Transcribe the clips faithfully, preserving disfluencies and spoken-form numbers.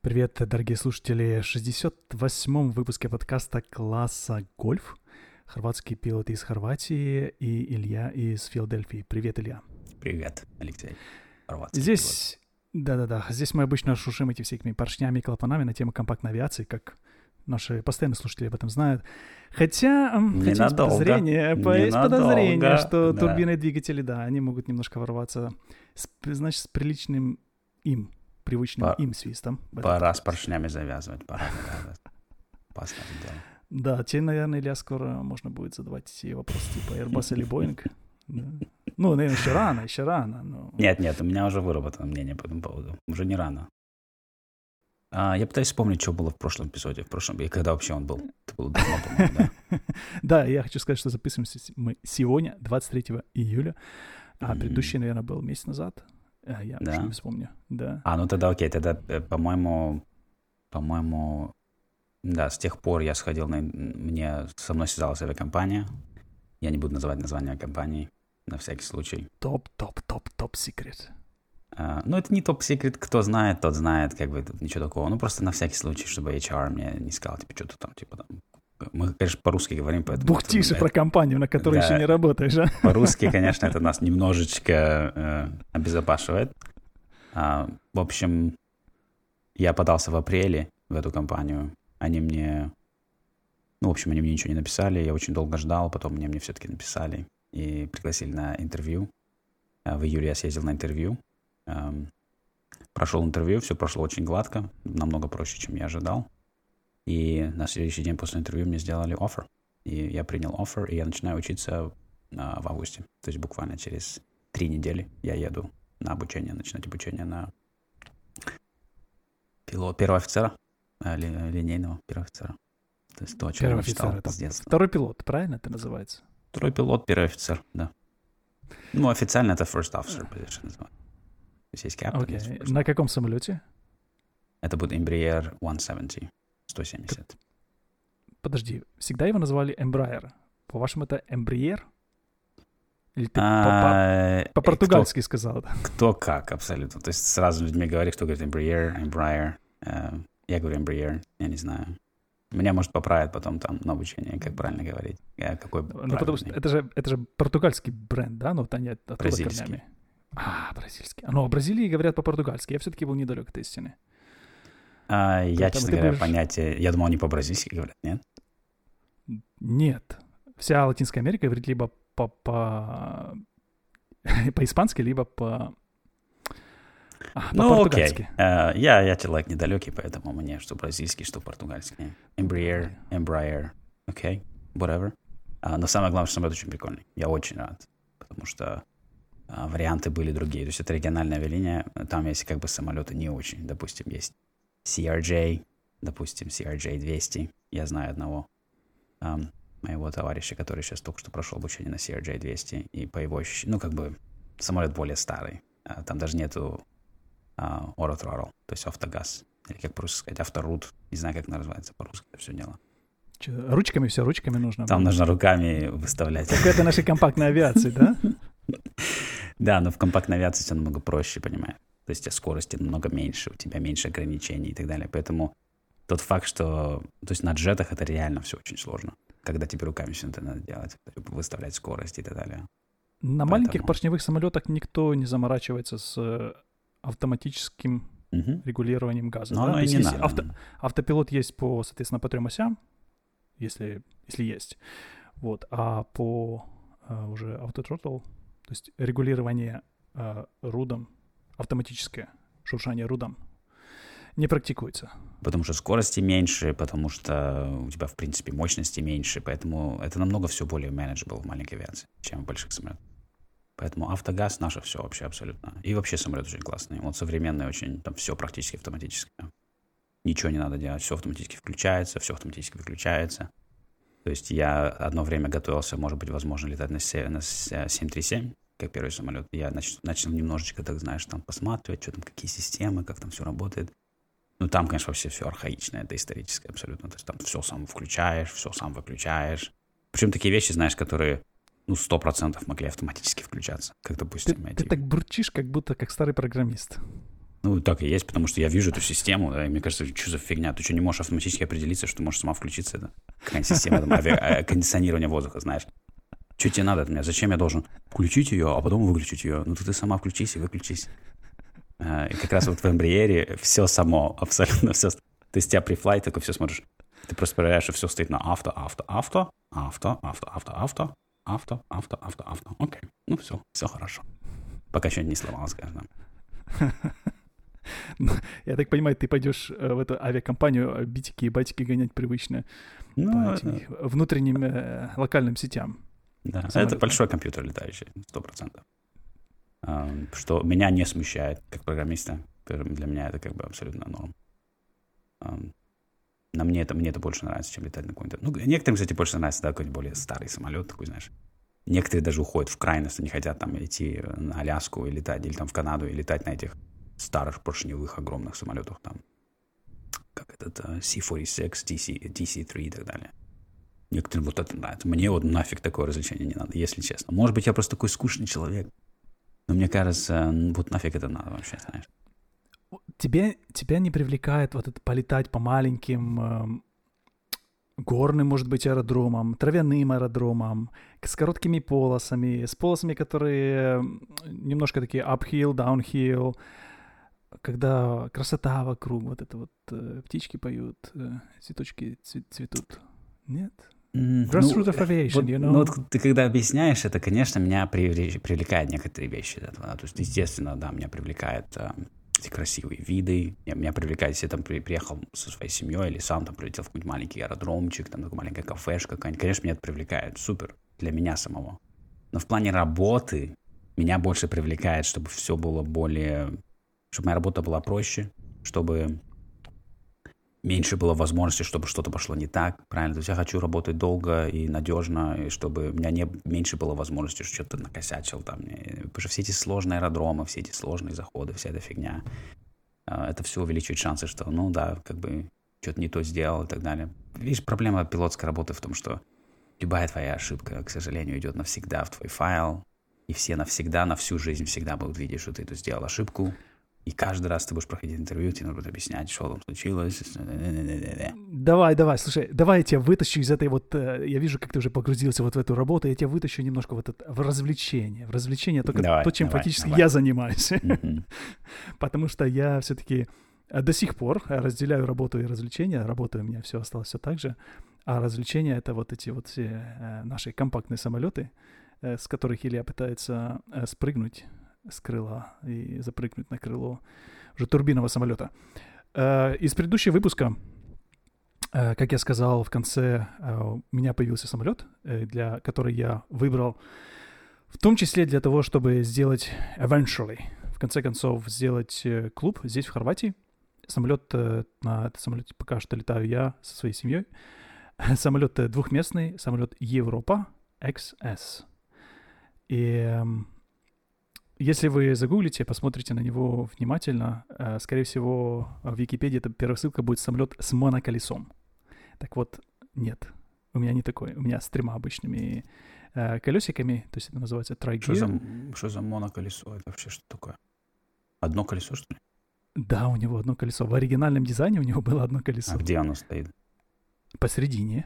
Привет, дорогие слушатели. В шестьдесят восьмом выпуске подкаста «Класса Гольф». Хорватский пилот из Хорватии и Илья из Филадельфии. Привет, Илья. Привет, Алексей. Хорватский Здесь, да-да-да, здесь мы обычно шушим эти всякими поршнями и клапанами на тему компактной авиации, как наши постоянные слушатели об этом знают. Хотя, хотя есть подозрение, есть подозрение, что да. турбины двигатели, да, они могут немножко ворваться, с, значит, с приличным им, привычным По, им свистом. Пора с поршнями завязывать, пора завязывать. Опасное дело. Да, тебе, наверное, Илья, скоро можно будет задавать эти вопросы типа Airbus или Boeing. Ну, наверное, еще рано, еще рано. Но... Нет, нет, у меня уже выработано мнение по этому поводу. Уже не рано. А, я пытаюсь вспомнить, что было в прошлом эпизоде, в прошлом, и когда вообще он был. Это было давно, по-моему, да? Да, я хочу сказать, что записываемся мы сегодня, двадцать третьего июля, а предыдущий, наверное, был месяц назад. Я уже не вспомню, да. А, ну тогда окей, тогда, по-моему, по-моему, да, с тех пор я сходил на... Мне со мной связалась авиакомпания. Я не буду называть название компании, на всякий случай. Топ-топ-топ-топ-секрет. Uh, ну, это не топ-секрет, кто знает, тот знает, как бы, тут ничего такого. Ну, просто на всякий случай, чтобы эйч ар мне не сказал, типа, что-то там, типа, там... Мы, конечно, по-русски говорим, поэтому... Бухтишь это, про компанию, на которой да, еще не работаешь, а? По-русски, конечно, это нас немножечко э, обезопашивает. А, в общем, я подался в апреле в эту компанию. Они мне... Ну, в общем, они мне ничего не написали. Я очень долго ждал, потом мне, мне все-таки написали и пригласили на интервью. А, в июле я съездил на интервью. Um, прошел интервью, все прошло очень гладко, намного проще, чем я ожидал. И на следующий день после интервью мне сделали оффер. И я принял оффер, и я начинаю учиться uh, в августе. То есть буквально через три недели я еду на обучение, начинать обучение на пилот, первого офицера, uh, ли, линейного первого офицера. То есть то, о чем я мечтал с детства. Второй пилот, правильно это называется? Второй пилот, первый офицер, да. Ну, официально это first officer position называется. Есть captain, okay. есть на каком самолете? Это будет Embraer сто семьдесят. сто семьдесят. Подожди, всегда его называли Embraer. По-вашему, это Embraer? Или ты а, по-португальски кто, сказал? Да? Кто как, абсолютно. То есть сразу людьми говорит, кто говорит Embraer, Embraer. Uh, я говорю Embraer, я не знаю. Меня, может, поправят потом там на обучение, как правильно говорить. Я какой ну, потому что это же, это же португальский бренд, да? Ну, вот они оттуда бразильский. Корнями. А, бразильский. Ну, о Бразилии говорят по-португальски. Я все-таки был недалек от истины. А, я, честно говоря, будешь... понятие... Я думал, они по-бразильски говорят, нет? Нет. Вся Латинская Америка говорит либо по... по... по-испански, либо по... А, ну, по-португальски. Окей. Uh, я, я человек недалекий, поэтому мне что бразильский, что португальский. Embraer, Embraer, окей, okay, whatever. Uh, но самое главное, что самолет очень прикольный. Я очень рад, потому что Uh, варианты были другие. То есть это региональная авиалиния. Там есть как бы самолеты не очень. Допустим, есть си ар джей, допустим, си ар джей двести. Я знаю одного um, моего товарища, который сейчас только что прошел обучение на си ар джей двести. И по его ощущениям, ну, как бы самолет более старый. Uh, там даже нету uh, auto throttle, то есть автогаз. Или как по-русски сказать, авторут. Не знаю, как это называется по-русски это все дело. Че, ручками все, ручками нужно. Там было. Нужно руками выставлять. Как это нашей компактной авиации, да? Да, но в компактной авиации все намного проще, понимаешь? То есть у тебя скорости намного меньше, у тебя меньше ограничений и так далее. Поэтому тот факт, что... То есть на джетах это реально все очень сложно. Когда тебе руками все это надо делать, выставлять скорость и так далее. На Поэтому... маленьких поршневых самолетах никто не заморачивается с автоматическим угу. регулированием газа. Но да? оно и не надо. Авто... Автопилот есть по, соответственно, по трем осям, если, если есть. Вот. А по а, уже автотротл, то есть регулирование э, рудом, автоматическое шуршание рудом, не практикуется. Потому что скорости меньше, потому что у тебя, в принципе, мощности меньше, поэтому это намного все более manageable в маленькой авиации, чем в больших самолетах. Поэтому автогаз наше все вообще абсолютно. И вообще самолет очень классный. Он современный очень, там все практически автоматически. Ничего не надо делать, все автоматически включается, все автоматически выключается. То есть я одно время готовился, может быть, возможно, летать на семь три семь, как первый самолет. Я нач- начал немножечко, так знаешь, там посматривать, что там, какие системы, как там все работает. Ну, там, конечно, вообще все архаичное, это историческое абсолютно. То есть там все сам включаешь, все сам выключаешь. Причем такие вещи, знаешь, которые, ну, сто процентов могли автоматически включаться. Как, допустим, ты, эти... ты так бурчишь, как будто как старый программист. Ну, так и есть, потому что я вижу эту систему, да, и мне кажется, что за фигня? Ты что, не можешь автоматически определиться, что ты можешь сама включиться? Это какая-нибудь система там, ави- кондиционирования воздуха, знаешь? Что тебе надо от меня? Зачем я должен включить ее, а потом выключить ее? Ну, ты сама включись и выключись. И как раз вот в Embraer все само, абсолютно все. То есть у тебя при флай такой все смотришь. Ты просто проверяешь, что все стоит на авто, авто, авто, авто, авто, авто, авто, авто, авто, авто, авто. Окей, ну все, все хорошо. Пока что не сломалось, конечно. Я так понимаю, ты пойдешь в эту авиакомпанию битики и батики гонять привычно ну, по этим внутренним э, локальным сетям. Да, самолетом. Это большой компьютер летающий, сто процентов. Um, что меня не смущает как программиста. Для меня это как бы абсолютно норм. Um, на мне это, мне это больше нравится, чем летать на какой-то... Ну, некоторым, кстати, больше нравится, да, какой-нибудь более старый самолет такой, знаешь. Некоторые даже уходят в крайность, они хотят там идти на Аляску и летать, или там в Канаду и летать на этих старых поршневых огромных самолетах там. Как этот uh, си сорок шесть, ди си, ди си три и так далее. Некоторым вот это нравится. Мне вот нафиг такое развлечение не надо, если честно. Может быть, я просто такой скучный человек. Но мне кажется, вот нафиг это надо вообще, знаешь. Тебе, тебя не привлекает вот это полетать по маленьким э, горным, может быть, аэродромам, травяным аэродромам, с короткими полосами, с полосами, которые немножко такие uphill, downhill, когда красота вокруг, вот это вот э, птички поют, э, цветочки цве- цветут. Нет? Grassroots of aviation, вот, you know? Ну, вот ты когда объясняешь это, конечно, меня привлекает некоторые вещи. Да, то есть, естественно, да, меня привлекают э, эти красивые виды. Меня, меня привлекает, если я там при, приехал со своей семьей или сам там прилетел в какой-нибудь маленький аэродромчик, там такая маленькая кафешка какая-нибудь. Конечно, меня это привлекает. Супер. Для меня самого. Но в плане работы меня больше привлекает, чтобы все было более... Чтобы моя работа была проще, чтобы... меньше было возможности, чтобы что-то пошло не так, правильно? То есть я хочу работать долго и надежно, и чтобы у меня не, меньше было возможности, что что-то накосячил там. Потому что все эти сложные аэродромы, все эти сложные заходы, вся эта фигня, это все увеличивает шансы, что, ну да, как бы что-то не то сделал и так далее. Видишь, проблема пилотской работы в том, что любая твоя ошибка, к сожалению, идет навсегда в твой файл, и все навсегда, на всю жизнь всегда будут видеть, что ты тут сделал ошибку. И каждый раз ты будешь проходить интервью, тебе нужно объяснять, что там случилось. Давай, давай, слушай, давай я тебя вытащу из этой вот... Я вижу, как ты уже погрузился вот в эту работу, я тебя вытащу немножко в, это, в развлечение. В развлечение только давай, то, чем давай, фактически давай. я занимаюсь. Mm-hmm. Потому что я все-таки до сих пор разделяю работу и развлечения. Работа у меня все осталось все так же. А развлечения — это вот эти вот все наши компактные самолеты, с которых Илья пытается спрыгнуть с крыла и запрыгнуть на крыло уже турбинного самолета. Э, из предыдущего выпуска, э, как я сказал, в конце э, у меня появился самолет, э, для, который я выбрал, в том числе для того, чтобы сделать eventually, в конце концов, сделать э, клуб здесь, в Хорватии. Самолет, э, на этот самолете пока что летаю я со своей семьей. Самолет э, двухместный, самолет Европа икс эс. И... Э, Если вы загуглите, посмотрите на него внимательно, э, скорее всего, в Википедии это первая ссылка будет самолет с моноколесом. Так вот, нет, у меня не такой. У меня с тремя обычными э, колесиками, то есть это называется tri-gear. Что за, что за моноколесо? Это вообще что такое? Одно колесо, что ли? Да, у него одно колесо. В оригинальном дизайне у него было одно колесо. А где оно стоит? Посередине.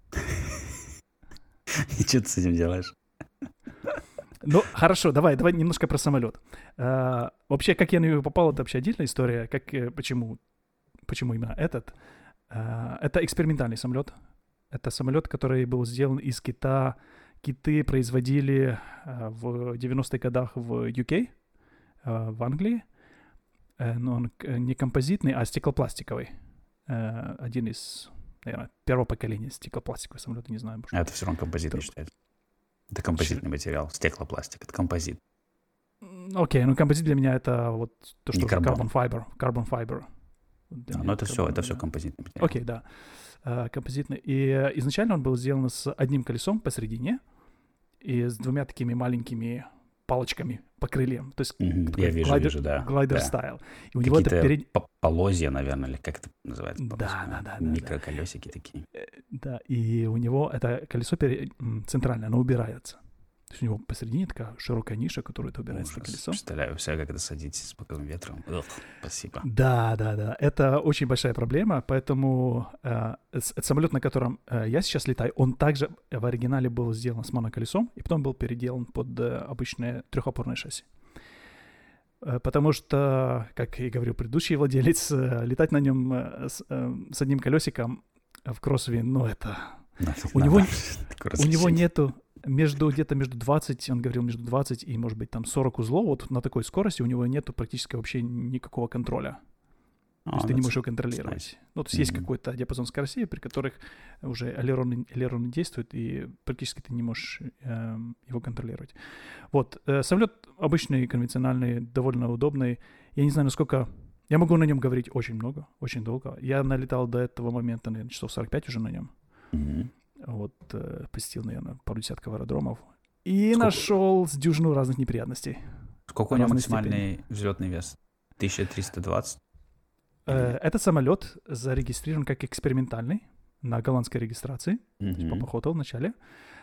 И что ты с этим делаешь? Ну, хорошо, давай, давай немножко про самолет. А, вообще, как я на него попал, это вообще отдельная история. Как, почему, почему именно этот? А, это экспериментальный самолет. Это самолет, который был сделан из кита. Киты производили а, в девяностых годах в ю кей, а, в Англии. А, но он не композитный, а стеклопластиковый. А, один из, наверное, первого поколения стеклопластиковых самолетов, не знаю. А это все равно композитный считается. Это композитный материал, стеклопластик, это композит. Окей, okay, ну композит для меня это вот то, что не карбон. Carbon fiber. Carbon fiber. А, ну это карбон, все, это да. все композитный материал. Окей, okay, да. Uh, композитный. И uh, изначально он был сделан с одним колесом посередине и с двумя такими маленькими палочками по крыльям. То есть mm-hmm. Я вижу, глайдер, вижу, да. Глайдер да. стайл. И у него это перед... полозья, наверное, или как это называется? Да, да, да. Микроколесики да. такие. Да, и у него это колесо перед... центральное, оно убирается. То То есть у него посередине такая широкая ниша, которую ты убираешь на колесо. Представляю себя, как это садитесь с боковым ветром. Ох, спасибо. Да, да, да. Это очень большая проблема, поэтому э, этот самолет, на котором э, я сейчас летаю, он также в оригинале был сделан с моноколесом, и потом был переделан под э, обычное трехопорное шасси. Э, потому что, как и говорил предыдущий владелец, э, летать на нем э, с, э, с одним колесиком в кроссове, ну это... У него, у него нету... Между, где-то между двадцать, он говорил, между двадцать и, может быть, там сорок узлов, вот на такой скорости у него нету практически вообще никакого контроля. Oh, то есть ты не можешь его контролировать. Nice. Ну, то есть mm-hmm. есть какой-то диапазон скоростей, при которых уже элероны, элероны действуют, и практически ты не можешь э, его контролировать. Вот. Э, самолет обычный, конвенциональный, довольно удобный. Я не знаю, насколько... Я могу на нем говорить очень много, очень долго. Я налетал до этого момента, наверное, часов сорок пять уже на нем. Mm-hmm. Вот, э, посетил, наверное, пару десятков аэродромов. И сколько... нашел с дюжину разных неприятностей. Сколько у него максимальный степени. Взлетный вес? тысяча триста двадцать? Э, этот самолет зарегистрирован как экспериментальный на голландской регистрации. Mm-hmm. Типа похотал вначале.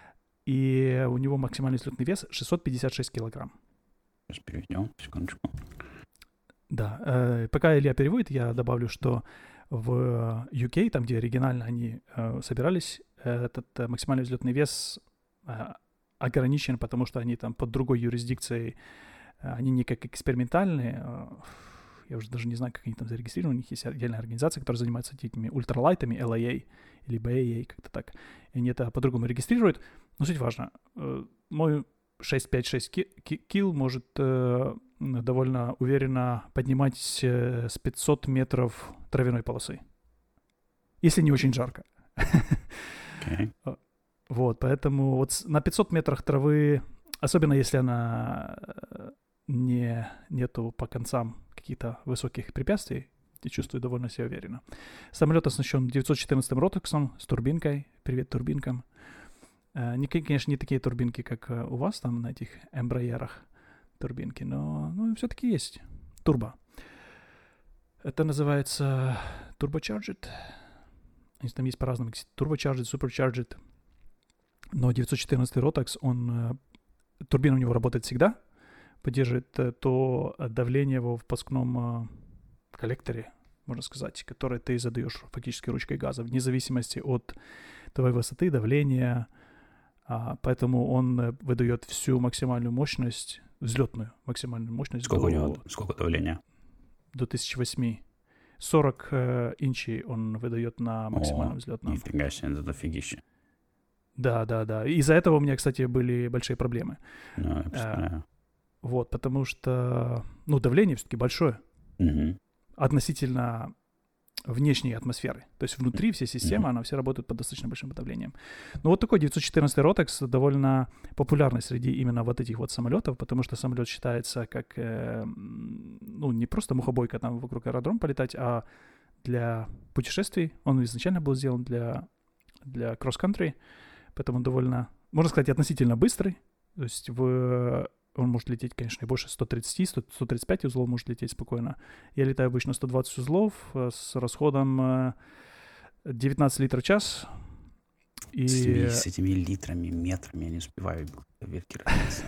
И у него максимальный взлетный вес шестьсот пятьдесят шесть килограмм. Сейчас переведем, секундочку. Да, э, пока Илья переводит, я добавлю, что в ю кей, там, где оригинально они э, собирались, этот э, максимальный взлетный вес э, ограничен, потому что они там под другой юрисдикцией, э, они не как экспериментальные, э, я уже даже не знаю, как они там зарегистрированы, у них есть отдельная организация, которая занимается этими ультралайтами, эл эй эй или би эй эй, как-то так, и они это по-другому регистрируют, но суть важна, э, мой шесть пять шесть кил может э, довольно уверенно поднимать э, с пятьсот метров травяной полосы, если не очень жарко. Okay. Вот, поэтому вот на пятьсот метрах травы, особенно если она не, нету по концам каких-то высоких препятствий, я чувствую довольно себя уверенно. Самолет оснащен девятьсот четырнадцатым ротексом с турбинкой. Привет турбинкам. Не, конечно, не такие турбинки, как у вас там на этих эмбраерах турбинки, но ну, все-таки есть турбо. Это называется turbocharged. Там есть по-разному. Turbocharged, supercharged. Но девятьсот четырнадцатый Rotax, он, турбина у него работает всегда, поддерживает то давление во впускном коллекторе, можно сказать, которое ты задаешь фактически ручкой газа, вне зависимости от твоей высоты, давления. Поэтому он выдает всю максимальную мощность, взлетную максимальную мощность. Сколько до, у него, сколько давления? До тысячи восьми. сорок э, инчей он выдает на максимальном О, взлетном. Нифига себе, это дофигища. Да, да, да. Из-за этого у меня, кстати, были большие проблемы. Ну, я представляю. А, вот, потому что, ну, давление все-таки большое. Угу. Относительно внешней атмосферы. То есть внутри вся система, mm-hmm. она все работает под достаточно большим давлением. Ну вот такой девятьсот четырнадцатый Rotax довольно популярный среди именно вот этих вот самолетов, потому что самолет считается как, э, ну, не просто мухобойка там вокруг аэродрома полетать, а для путешествий. Он изначально был сделан для, для кросс-кантри, поэтому он довольно, можно сказать, относительно быстрый. То есть в... Он может лететь, конечно, и больше сто тридцать, сто тридцать пять узлов может лететь спокойно. Я летаю обычно сто двадцать узлов с расходом девятнадцать литров в час. И... С, этими, с этими литрами, метрами я не успеваю ветки родиться.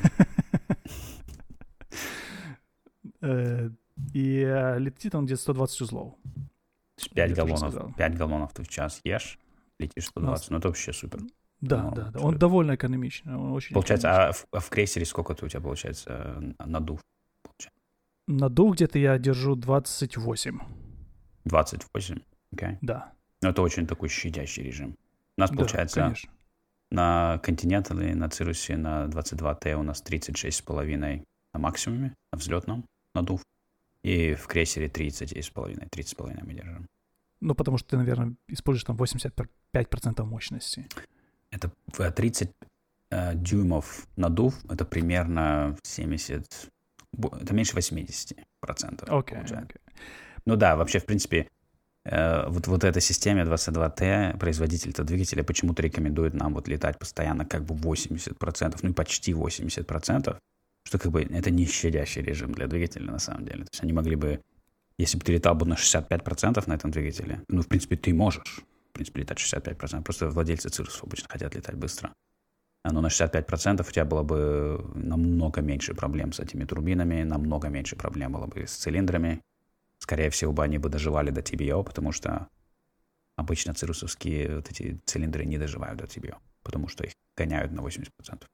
И летит он где-то сто двадцать узлов. пять галлонов, пять галлонов ты в час ешь, летишь сто двадцать. Ну это вообще супер. Да, ну, да, да. Он довольно экономичный. Он очень получается, а в, а в крейсере сколько у тебя получается надув? Получается? Надув где-то я держу двадцать восемь. двадцать восемь? Окей. Okay. Да. Ну, это очень такой щадящий режим. У нас, получается, да, конечно. На Continental, на Цирусе, на двадцать два Т у нас тридцать шесть с половиной на максимуме, на взлетном надув. И в крейсере тридцать с половиной, тридцать с половиной мы держим. Ну, потому что ты, наверное, используешь там восемьдесят пять процентов мощности. Это тридцать э, дюймов надув, это примерно семьдесят, это меньше восемьдесят процентов. Окей, okay, okay. Ну да, вообще, в принципе, э, вот, вот этой системе двадцать два Т производитель-то двигателя почему-то рекомендует нам вот летать постоянно как бы восемьдесят процентов, ну и почти восемьдесят процентов, что как бы это не щадящий режим для двигателя на самом деле. То есть они могли бы, если бы ты летал бы на шестьдесят пять процентов на этом двигателе, ну, в принципе, ты можешь. В принципе, летать шестьдесят пять процентов. Просто владельцы Цирусов обычно хотят летать быстро. но на шестьдесят пять процентов у тебя было бы намного меньше проблем с этими турбинами, намного меньше проблем было бы с цилиндрами. Скорее всего, бы они бы доживали до ти би о, потому что обычно цирусовские вот эти цилиндры не доживают до ти би о, потому что их гоняют на восемьдесят процентов.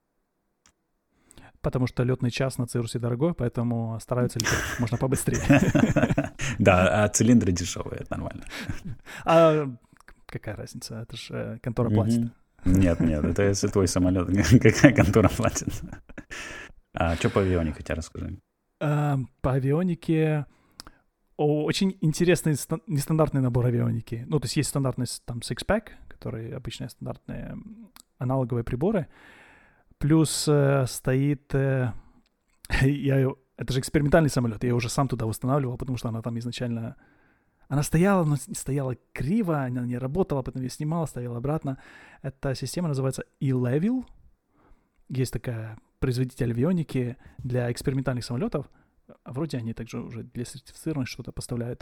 Потому что летный час на Цирусе дорогой, поэтому стараются лететь как можно побыстрее. Да, а цилиндры дешевые, это нормально. А какая разница? Это же контора платит. Нет, нет, это если твой самолет, какая контора платит. А что по авионике, тебя расскажи? По авионике очень интересный нестандартный набор авионики. Ну, то есть есть стандартный там six-pack, которые обычные стандартные аналоговые приборы. Плюс э, стоит... Э, я, это же экспериментальный самолет, я уже сам туда устанавливал, потому что она там изначально... Она стояла, но стояла криво, она не работала, потом я снимал, ставил обратно. Эта система называется E-Level. Есть такая производитель авионики для экспериментальных самолетов. Вроде они также уже для сертифицированных что-то поставляют.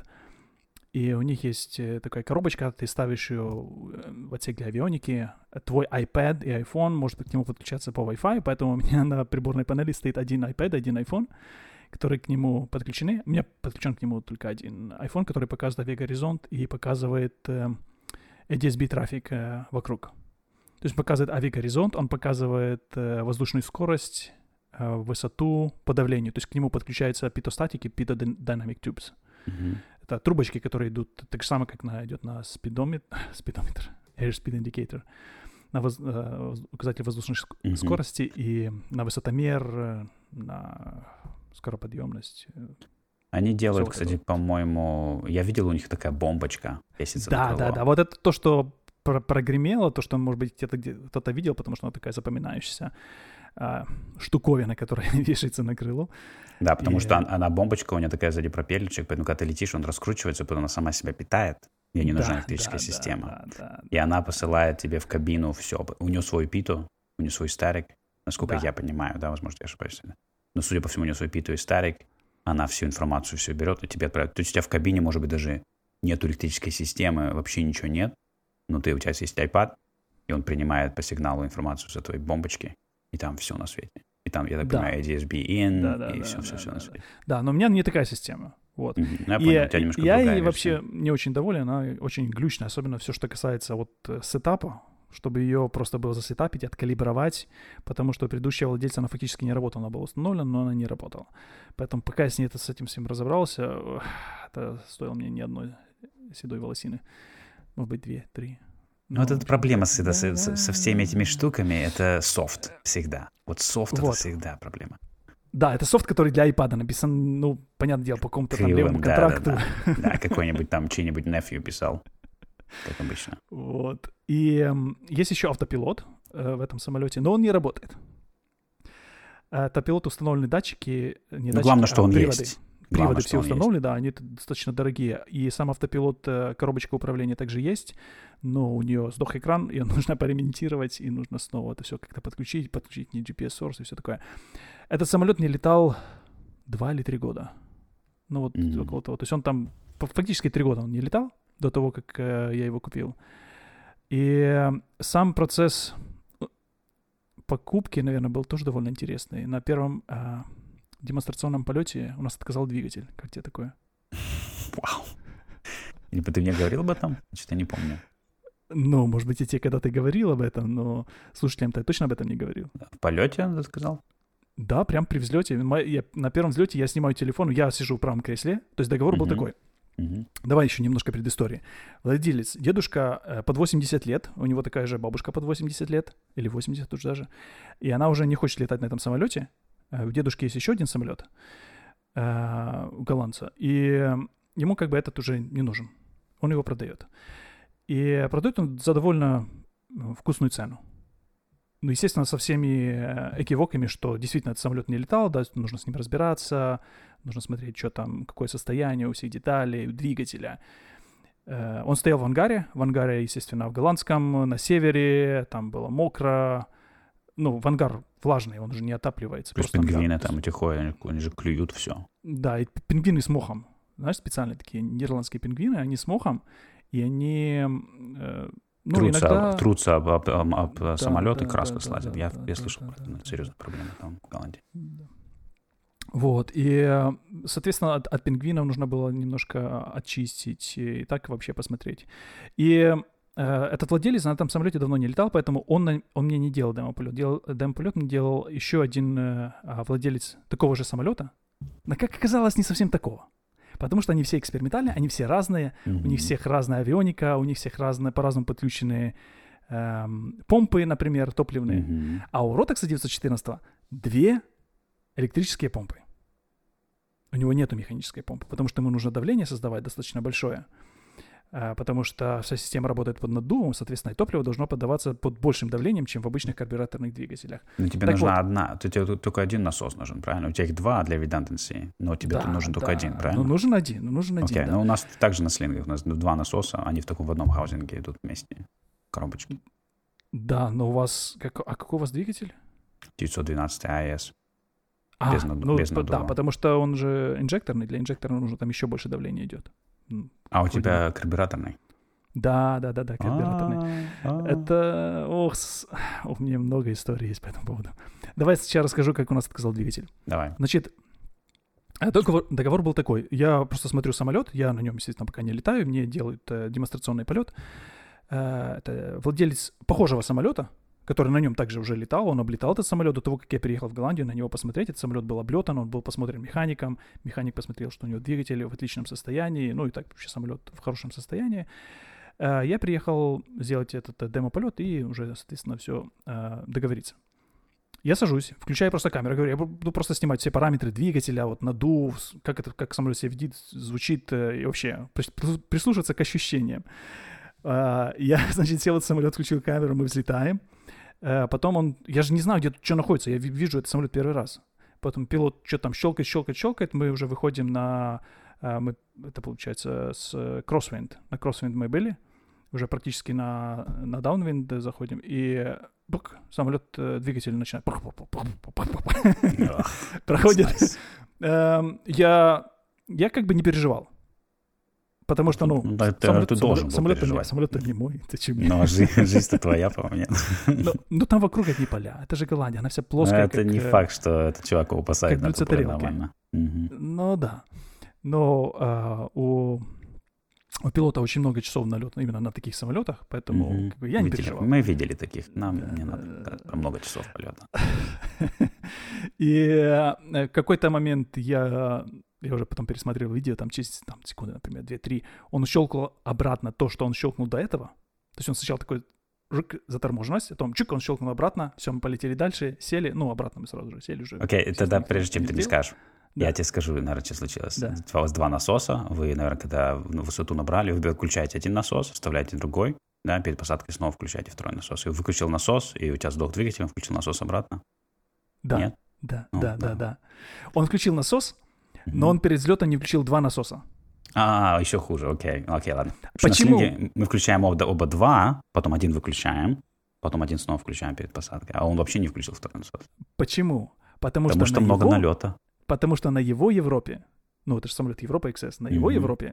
И у них есть такая коробочка, ты ставишь ее в отсек для авионики. Твой iPad и iPhone может к нему подключаться по Wi-Fi, поэтому у меня на приборной панели стоит один iPad, один iPhone, которые к нему подключены. У меня подключен к нему только один iPhone, который показывает авиагоризонт и показывает э, эй ди эс би-трафик э, вокруг. То есть показывает авиагоризонт, он показывает э, воздушную скорость, э, высоту по давлению. То есть к нему подключаются питостатики, Pitot Dynamic Tubes. Mm-hmm. Это трубочки, которые идут так же самое, как на, идет на спидометр, спидометр, Air Speed Indicator, на воз, э, указатель воздушной mm-hmm. скорости и на высотомер, на скороподъемность. Они делают, кстати, это. По-моему, я видел у них такая бомбочка. Да, да, да. Вот это то, что про- прогремело, то, что, может быть, где-то, где- кто-то видел, потому что она такая запоминающаяся а, штуковина, которая вешается на крыло. Да, потому и... что она бомбочка, у нее такая сзади пропеллерчик, поэтому когда ты летишь, он раскручивается, потом она сама себя питает. Ей не нужна да, электрическая да, система. Да, да, и да. она посылает тебе в кабину все. У нее свой питу, у нее свой старик. Насколько да. я понимаю, да, возможно, я ошибаюсь. Но, судя по всему, у нее свой питу и старик. Она всю информацию все берет и тебе отправляет. То есть у тебя в кабине, может быть, даже нет электрической системы, вообще ничего нет. Но ты, у тебя есть iPad, и он принимает по сигналу информацию с этой бомбочки. И там все на свете. И там, я так да. понимаю, эй ди эс би-in, да, да, и да, все-все-все да, все да, на свете. Да, но у меня не такая система. Вот. Mm-hmm. Я и понял, у тебя немножко я другая ей вообще версия. не очень доволен, она очень глючная, особенно все, что касается вот сетапа, чтобы ее просто было засетапить, откалибровать, потому что у предыдущего владельца она фактически не работала, она была установлена, но она не работала. Поэтому пока я с ней с этим всем разобрался, это стоило мне ни одной седой волосины. Может быть, две, три. Ну, вот эта проблема с, да, со, да, со всеми этими штуками, это софт всегда. Вот софт вот. Это всегда проблема. Да, это софт, который для iPad написан, ну, понятное дело, по какому-то там левому да, контракту. Да, да. да, какой-нибудь там чей-нибудь nephew писал, как обычно. Вот. И э, есть еще автопилот э, в этом самолете, но он не работает. Автопилот установлены датчики, не датчики, главное, что а он приводы. Есть. Приводы Главное, все установлены, да, они достаточно дорогие. И сам автопилот, коробочка управления также есть, но у нее сдох экран, ее нужно поремонтировать, и нужно снова это все как-то подключить, подключить не джи пи эс-сорс и все такое. Этот самолет не летал два или три года. Ну вот mm-hmm. около того. То есть он там фактически три года он не летал до того, как э, я его купил. И сам процесс покупки, наверное, был тоже довольно интересный. На первом... Э, демонстрационном полете у нас отказал двигатель. Как тебе такое? Вау. Или ты мне говорил об этом? Что-то я не помню. Ну, может быть, и те, когда ты говорил об этом, но слушателям-то я точно об этом не говорил. В полете он сказал? Да, прям при взлете. Я, на первом взлете я снимаю телефон, я сижу в правом кресле. То есть договор uh-huh. был такой. Uh-huh. Давай еще немножко предыстории. Владелец, дедушка э, под восемьдесят лет, у него такая же бабушка под восемьдесят лет, или восемьдесят уже даже, и она уже не хочет летать на этом самолете. У дедушки есть еще один самолет э, у голландца, и ему как бы этот уже не нужен. Он его продает. И продает он за довольно вкусную цену. Ну, естественно, со всеми экивоками, что действительно этот самолет не летал, да, нужно с ним разбираться, нужно смотреть, что там, какое состояние у всех деталей, у двигателя. Э, он стоял в ангаре, в ангаре, естественно, в голландском, на севере, там было мокро. Ну, в ангар влажный, он же не отапливается. Плюс пингвины ангар. Там тихое, они же клюют все. Да, и пингвины с мохом. Знаешь, специальные такие нидерландские пингвины, они с мохом, и они э, Ну, трутся, иногда... трутся об, об, об да, самолет да, и краску да, слазит. да, я да, я да, слышал да, про да, это. да. Серьезные проблемы там в Голландии. Вот, и, соответственно, от, от пингвинов нужно было немножко очистить и так вообще посмотреть. И э, этот владелец на этом самолете давно не летал, поэтому он, он мне не делал демо-полет. Делал, демо-полет мне делал еще один э, владелец такого же самолета, но, как оказалось, не совсем такого. Потому что они все экспериментальные, они все разные, mm-hmm. у них всех разная авионика, у них всех разные, по-разному подключенные эм, помпы, например, топливные. Mm-hmm. А у Rotax девятьсот четырнадцать две электрические помпы. У него нету механической помпы, потому что ему нужно давление создавать достаточно большое, потому что вся система работает под наддувом, соответственно, и топливо должно поддаваться под большим давлением, чем в обычных карбюраторных двигателях. Но тебе так нужна вот, одна, тебе только один насос нужен, правильно? У тебя их два для redundancy, но тебе да, нужен да, только один, правильно? Ну, нужен один, ну, нужен один, Окей, okay, да. Ну, у нас также на слингах, у нас два насоса, они в таком в одном хаузинге идут вместе, коробочки. Да, но у вас, как, а какой у вас двигатель? девятьсот двенадцать эй эс. А, без, над, ну, без наддува. Да, потому что он же инжекторный, для инжектора нужно там еще больше давления идет. А у тебя карбюраторный? Да, да, да, да, карбюраторный. Это, ох, у меня много историй есть по этому поводу. Давай сейчас расскажу, как у нас отказал двигатель. Давай. Значит, договор, договор был такой. Я просто смотрю самолет, я на нем, естественно, пока не летаю, мне делают э, демонстрационный полет. Э, это владелец похожего самолета, который на нем также уже летал, он облетал этот самолет до того, как я переехал в Голландию на него посмотреть. Этот самолет был облетан, он был посмотрен механиком, механик посмотрел, что у него двигатель в отличном состоянии, ну и так вообще самолет в хорошем состоянии. Я приехал сделать этот демо-полет и уже, соответственно, все договориться. Я сажусь, включаю просто камеру, говорю, я буду просто снимать все параметры двигателя, вот надув, как это, как самолет себя видит, звучит и вообще прислушиваться к ощущениям. Я, значит, сел в этот самолет, включил камеру, мы взлетаем. Потом он... Я же не знаю, где тут что находится. Я вижу этот самолет первый раз. Потом пилот что-то там щелкает, щелкает, щелкает. Мы уже выходим на... Мы, это получается с Crosswind. На Crosswind мы были. Уже практически на, на Downwind заходим. И бук, самолет, двигатель начинает... Проходит. Я как бы не переживал. Потому что, ну, да, самолет, ты должен самолет, был самолет, самолет-то не мой. Но жизнь-то твоя, по-моему, нет. Ну, ну, там вокруг одни поля. Это же Голландия, она вся плоская. Но это как, не факт, что этот чувак его посадит на ту нормально. Угу. Ну, да. Но а, у, у пилота очень много часов налета именно на таких самолетах, поэтому угу. как бы, я не видели, переживал. Мы видели таких. Нам да, не надо да, много часов полета. И в какой-то момент я... Я уже потом пересмотрел видео, там через там, секунды, например, две-три, он щелкнул обратно то, что он щелкнул до этого. То есть он сначала такой жик, заторможенность, потом чик, он щелкнул обратно, все, мы полетели дальше, сели, ну, обратно мы сразу же сели уже. Окей, okay, тогда прежде чем ты мне скажешь, да. я тебе скажу, наверное, что случилось. Да. У вас два насоса, вы, наверное, когда высоту набрали, вы включаете один насос, вставляете другой, да, перед посадкой снова включаете второй насос. И выключил насос, и у тебя сдох двигатель, он включил насос обратно. Да, Нет? да, ну, да, да, да. Он включил насос, но он перед взлетом не включил два насоса. А, еще хуже, окей, окей, ладно. Почему? Мы включаем оба, оба два, потом один выключаем, потом один снова включаем перед посадкой, а он вообще не включил второй насос. Почему? Потому, Потому что, что много его, налета. Потому что на его Европе, ну это же самолет Европа икс эс, на его mm-hmm. Европе,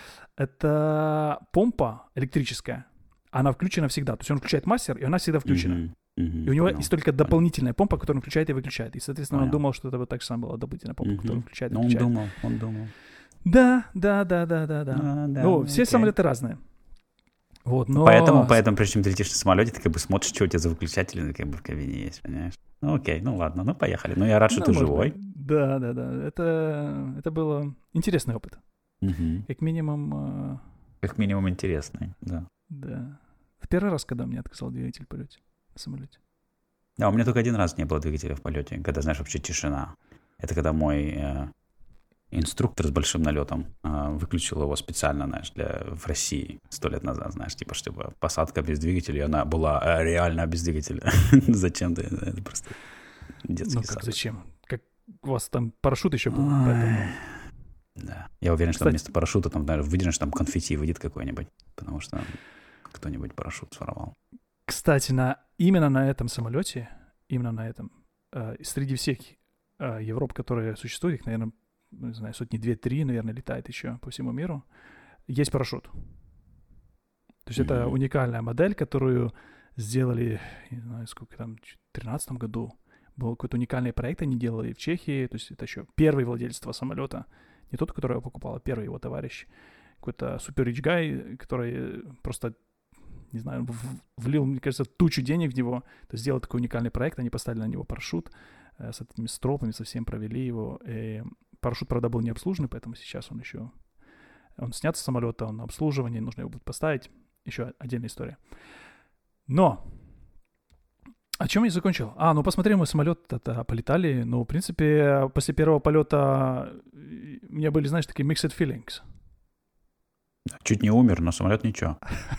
это помпа электрическая, она включена всегда. То есть он включает мастер, и она всегда включена. Mm-hmm. Mm-hmm. И у него no. есть только дополнительная помпа, которая включает и выключает. И, соответственно, Понятно. Он думал, что это вот так же самое была дополнительная помпа, mm-hmm. которая включает и выключает. Он думал, он думал. Да, да, да, да, да, да. А, да ну, все okay. самолеты разные. Вот, но... Поэтому, поэтому, прежде чем ты летишь на самолете, ты как бы смотришь, что у тебя за выключатели как бы в кабине есть, понимаешь? Ну, окей, ну ладно, ну поехали. Ну, я рад, что ну, ты живой. Быть. Да, да, да. Это, это был интересный опыт. Mm-hmm. Как минимум... Как минимум интересный, да. Да. В первый раз, когда мне отказал двигатель в полете, на самолете. Да, у меня только один раз не было двигателя в полете, когда, знаешь, вообще тишина. Это когда мой э, инструктор с большим налетом э, выключил его специально, знаешь, для, в России сто лет назад, знаешь, типа, чтобы посадка без двигателя, и она была э, реально без двигателя. Зачем ты? Это просто детский Ну, как зачем? Как у вас там парашют еще был, поэтому... Да. Я уверен, что вместо парашюта там, наверное, выдержишь, там конфетти выйдет какой-нибудь, потому что кто-нибудь парашют своровал. Кстати, на, именно на этом самолете, именно на этом, э, среди всех э, Европ, которые существуют, их, наверное, не знаю, сотни две-три, наверное, летает еще по всему миру, есть парашют. То То есть mm-hmm. это уникальная модель, которую сделали, не знаю, сколько там, в две тысячи тринадцатом году. Был какой-то уникальный проект, они делали в Чехии. То есть это еще первый владелец самолета. Не тот, который его покупал, а первый его товарищ. Какой-то супер rich guy, который просто, не знаю, влил, мне кажется, тучу денег в него. То есть сделал такой уникальный проект. Они поставили на него парашют с этими стропами, совсем провели его. И парашют, правда, был не обслуженный, поэтому сейчас он еще... Он снят с самолета, он на обслуживании, нужно его будет поставить. Еще отдельная история. Но... О чем я закончил? А, ну посмотрели мы самолет, это полетали. Ну, в принципе, после первого полета у меня были, знаешь, такие mixed feelings. Чуть не умер, но самолет ничего.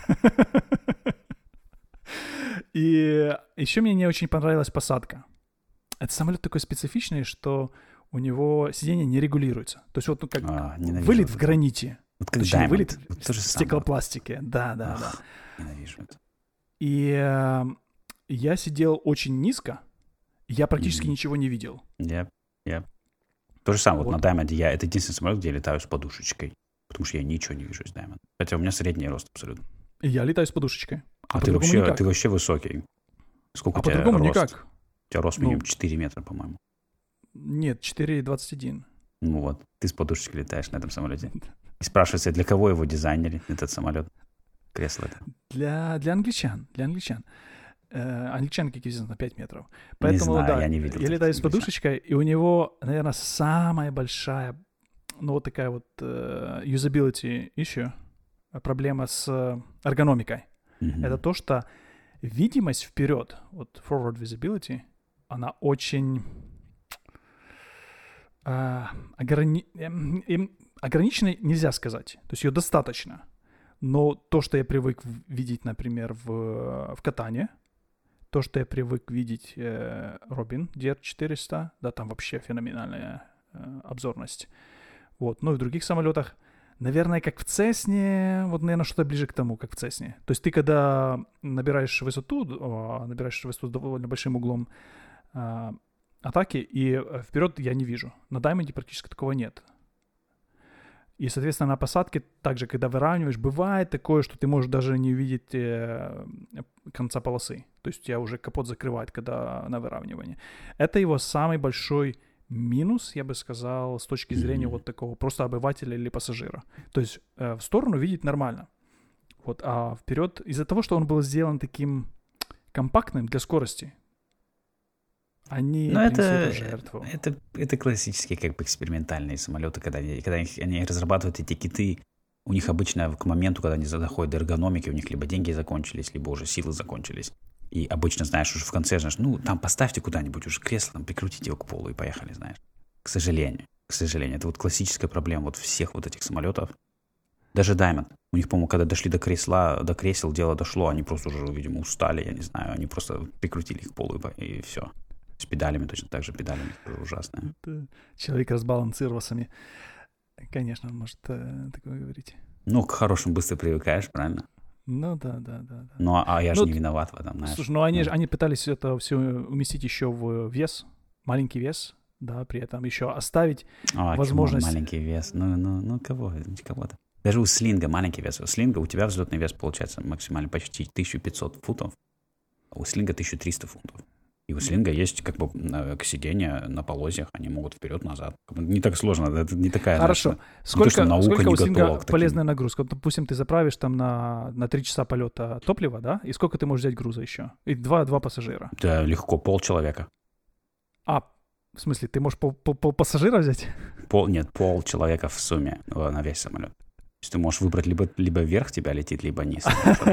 И еще мне не очень понравилась посадка. Этот самолет такой специфичный, что у него сиденье не регулируется. То есть вот ну, как а, вылет в граните. Вот как Diamond. Вылет вот в стеклопластике. Да, да, Ах, да. Ненавижу это. И... Я сидел очень низко, я практически mm-hmm. ничего не видел. Yep, yep. То же самое, вот, вот на Diamond я, это единственный самолет, где я летаю с подушечкой, потому что я ничего не вижу с Diamond. Хотя у меня средний рост абсолютно. Я летаю с подушечкой. А, а ты, вообще, ты вообще высокий. Сколько а у тебя по-другому рост? Никак. У тебя рост минимум ну, четыре метра, по-моему. Нет, четыре двадцать один. Ну вот, ты с подушечкой летаешь на этом самолете. И спрашивается, для кого его дизайнили, этот самолет? Кресло это. Для, для англичан, для англичан. Англичан, как известно, пять метров. Поэтому, не знаю, да, я не видел. Я летаю с подушечкой, и у него, наверное, самая большая, ну, вот такая вот uh, usability issue, проблема с эргономикой. Mm-hmm. Это то, что видимость вперед, вот forward visibility, она очень uh, ограни... ограниченной нельзя сказать. То есть ее достаточно. Но то, что я привык видеть, например, в, в катании, то, что я привык видеть э, Robin ди ар четыреста, да, там вообще феноменальная э, обзорность. Вот. Ну и в других самолетах, наверное, как в Cessna, вот, наверное, что-то ближе к тому, как в Cessna. То есть ты, когда набираешь высоту, о, набираешь высоту с довольно большим углом э, атаки, и вперед я не вижу. На Diamond практически такого нет. И, соответственно, на посадке, также, когда выравниваешь, бывает такое, что ты можешь даже не увидеть э, конца полосы. То есть у тебя уже капот закрывает, когда на выравнивании. Это его самый большой минус, я бы сказал, с точки зрения mm-hmm. вот такого просто обывателя или пассажира. То есть э, в сторону видеть нормально. Вот, а вперед, из-за того, что он был сделан таким компактным для скорости, они Но это, жертву. Это, это классические как бы экспериментальные самолеты, когда, они, когда они, они разрабатывают эти киты, у них обычно к моменту, когда они доходят до эргономики, у них либо деньги закончились, либо уже силы закончились. И обычно, знаешь, уже в конце, знаешь, ну, там поставьте куда-нибудь уже кресло, там, прикрутите его к полу и поехали, знаешь. К сожалению, к сожалению. Это вот классическая проблема вот всех вот этих самолетов. Даже Diamond. У них, по-моему, когда дошли до кресла, до кресел, дело дошло, они просто уже, видимо, устали, я не знаю, они просто прикрутили их к полу и, и все. С педалями точно так же, педалями ужасно. Человек разбалансировался. Конечно, он может э, такое говорить. Ну, к хорошим быстро привыкаешь, правильно? Ну, да, да, да. да. Ну, а я же ну, не виноват в этом, знаешь. Слушай, ну они, ну. они пытались это все уместить еще в вес, маленький вес, да, при этом еще оставить а, возможность... маленький вес, ну, ну, ну, кого, кого-то. Даже у слинга маленький вес. У слинга у тебя взлетный вес получается максимально почти тысяча пятьсот фунтов, а у слинга тысяча триста фунтов. И у слинга есть как бы сиденья на полозьях, они могут вперед-назад. Не так сложно, это не такая... Хорошо. Знаешь, сколько, то, наука сколько не у слинга к полезная нагрузка? Вот, допустим, ты заправишь там на, на три часа полета топлива, да? И сколько ты можешь взять груза еще? И два, два пассажира. Да, легко, полчеловека. А, в смысле, ты можешь пол, пол, пол пассажира взять? Пол, нет, пол человека в сумме на весь самолет. То есть ты можешь выбрать либо, либо вверх тебя летит, либо низ.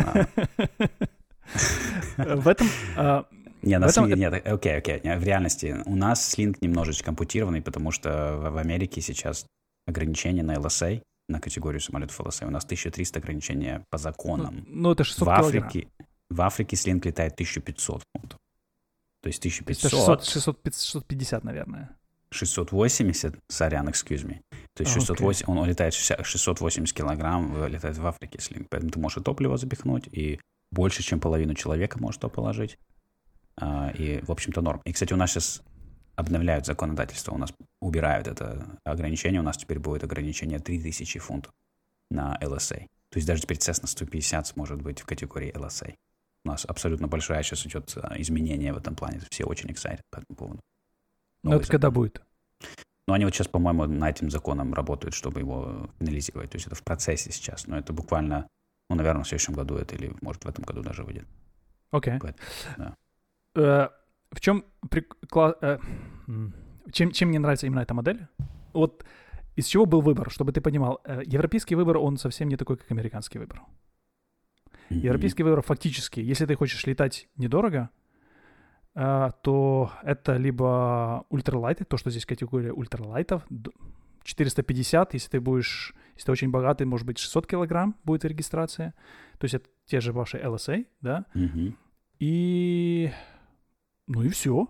В этом... Не, на этом... Слинге, нет, окей, окей. В реальности у нас слинг немножечко ампутированный, потому что в Америке сейчас ограничения на эл эс эй, на категорию самолетов эл эс эй, у нас тысяча триста ограничения по законам. Ну, ну это шестьсот в Африке, в Африке слинг летает тысяча пятьсот фунтов. То есть тысяча пятьсот... шестьсот, шестьсот, шестьсот пятьдесят, наверное. шестьсот восемьдесят, сорян, excuse me. То есть шестьсот восемьдесят, okay. он, он летает шестьсот восемьдесят килограмм, летает в Африке слинг. Поэтому ты можешь и топливо запихнуть, и больше, чем половину человека можешь туда положить. И, в общем-то, норм. И, кстати, у нас сейчас обновляют законодательство, у нас убирают это ограничение, у нас теперь будет ограничение три тысячи фунтов на эл эс эй. То есть даже теперь Cessna сто пятьдесят сможет быть в категории эл эс эй. У нас абсолютно большая сейчас идет изменение в этом плане. Все очень excited по этому поводу. Но это когда будет? Ну, они вот сейчас, по-моему, над этим законом работают, чтобы его финализировать. То есть это в процессе сейчас. Но это буквально, ну, наверное, в следующем году это или, может, в этом году даже выйдет. Окей. Okay. Да. Uh, в чем прикла... uh, чем, чем мне нравится именно эта модель? Вот из чего был выбор, чтобы ты понимал. Uh, европейский выбор, он совсем не такой, как американский выбор. Mm-hmm. Европейский выбор фактически, если ты хочешь летать недорого, Uh, то это либо ультралайты, то, что здесь категория ультралайтов, четыреста пятьдесят, если ты будешь, если ты очень богатый, может быть, шестьсот килограмм будет регистрация, то есть это те же ваши эл эс эй, да, mm-hmm. и, ну и все.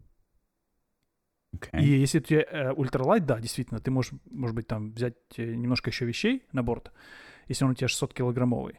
Okay. И если у тебя э, ультралайт, да, действительно, ты можешь, может быть, там взять немножко еще вещей на борт, если он у тебя шестьсот килограммовый,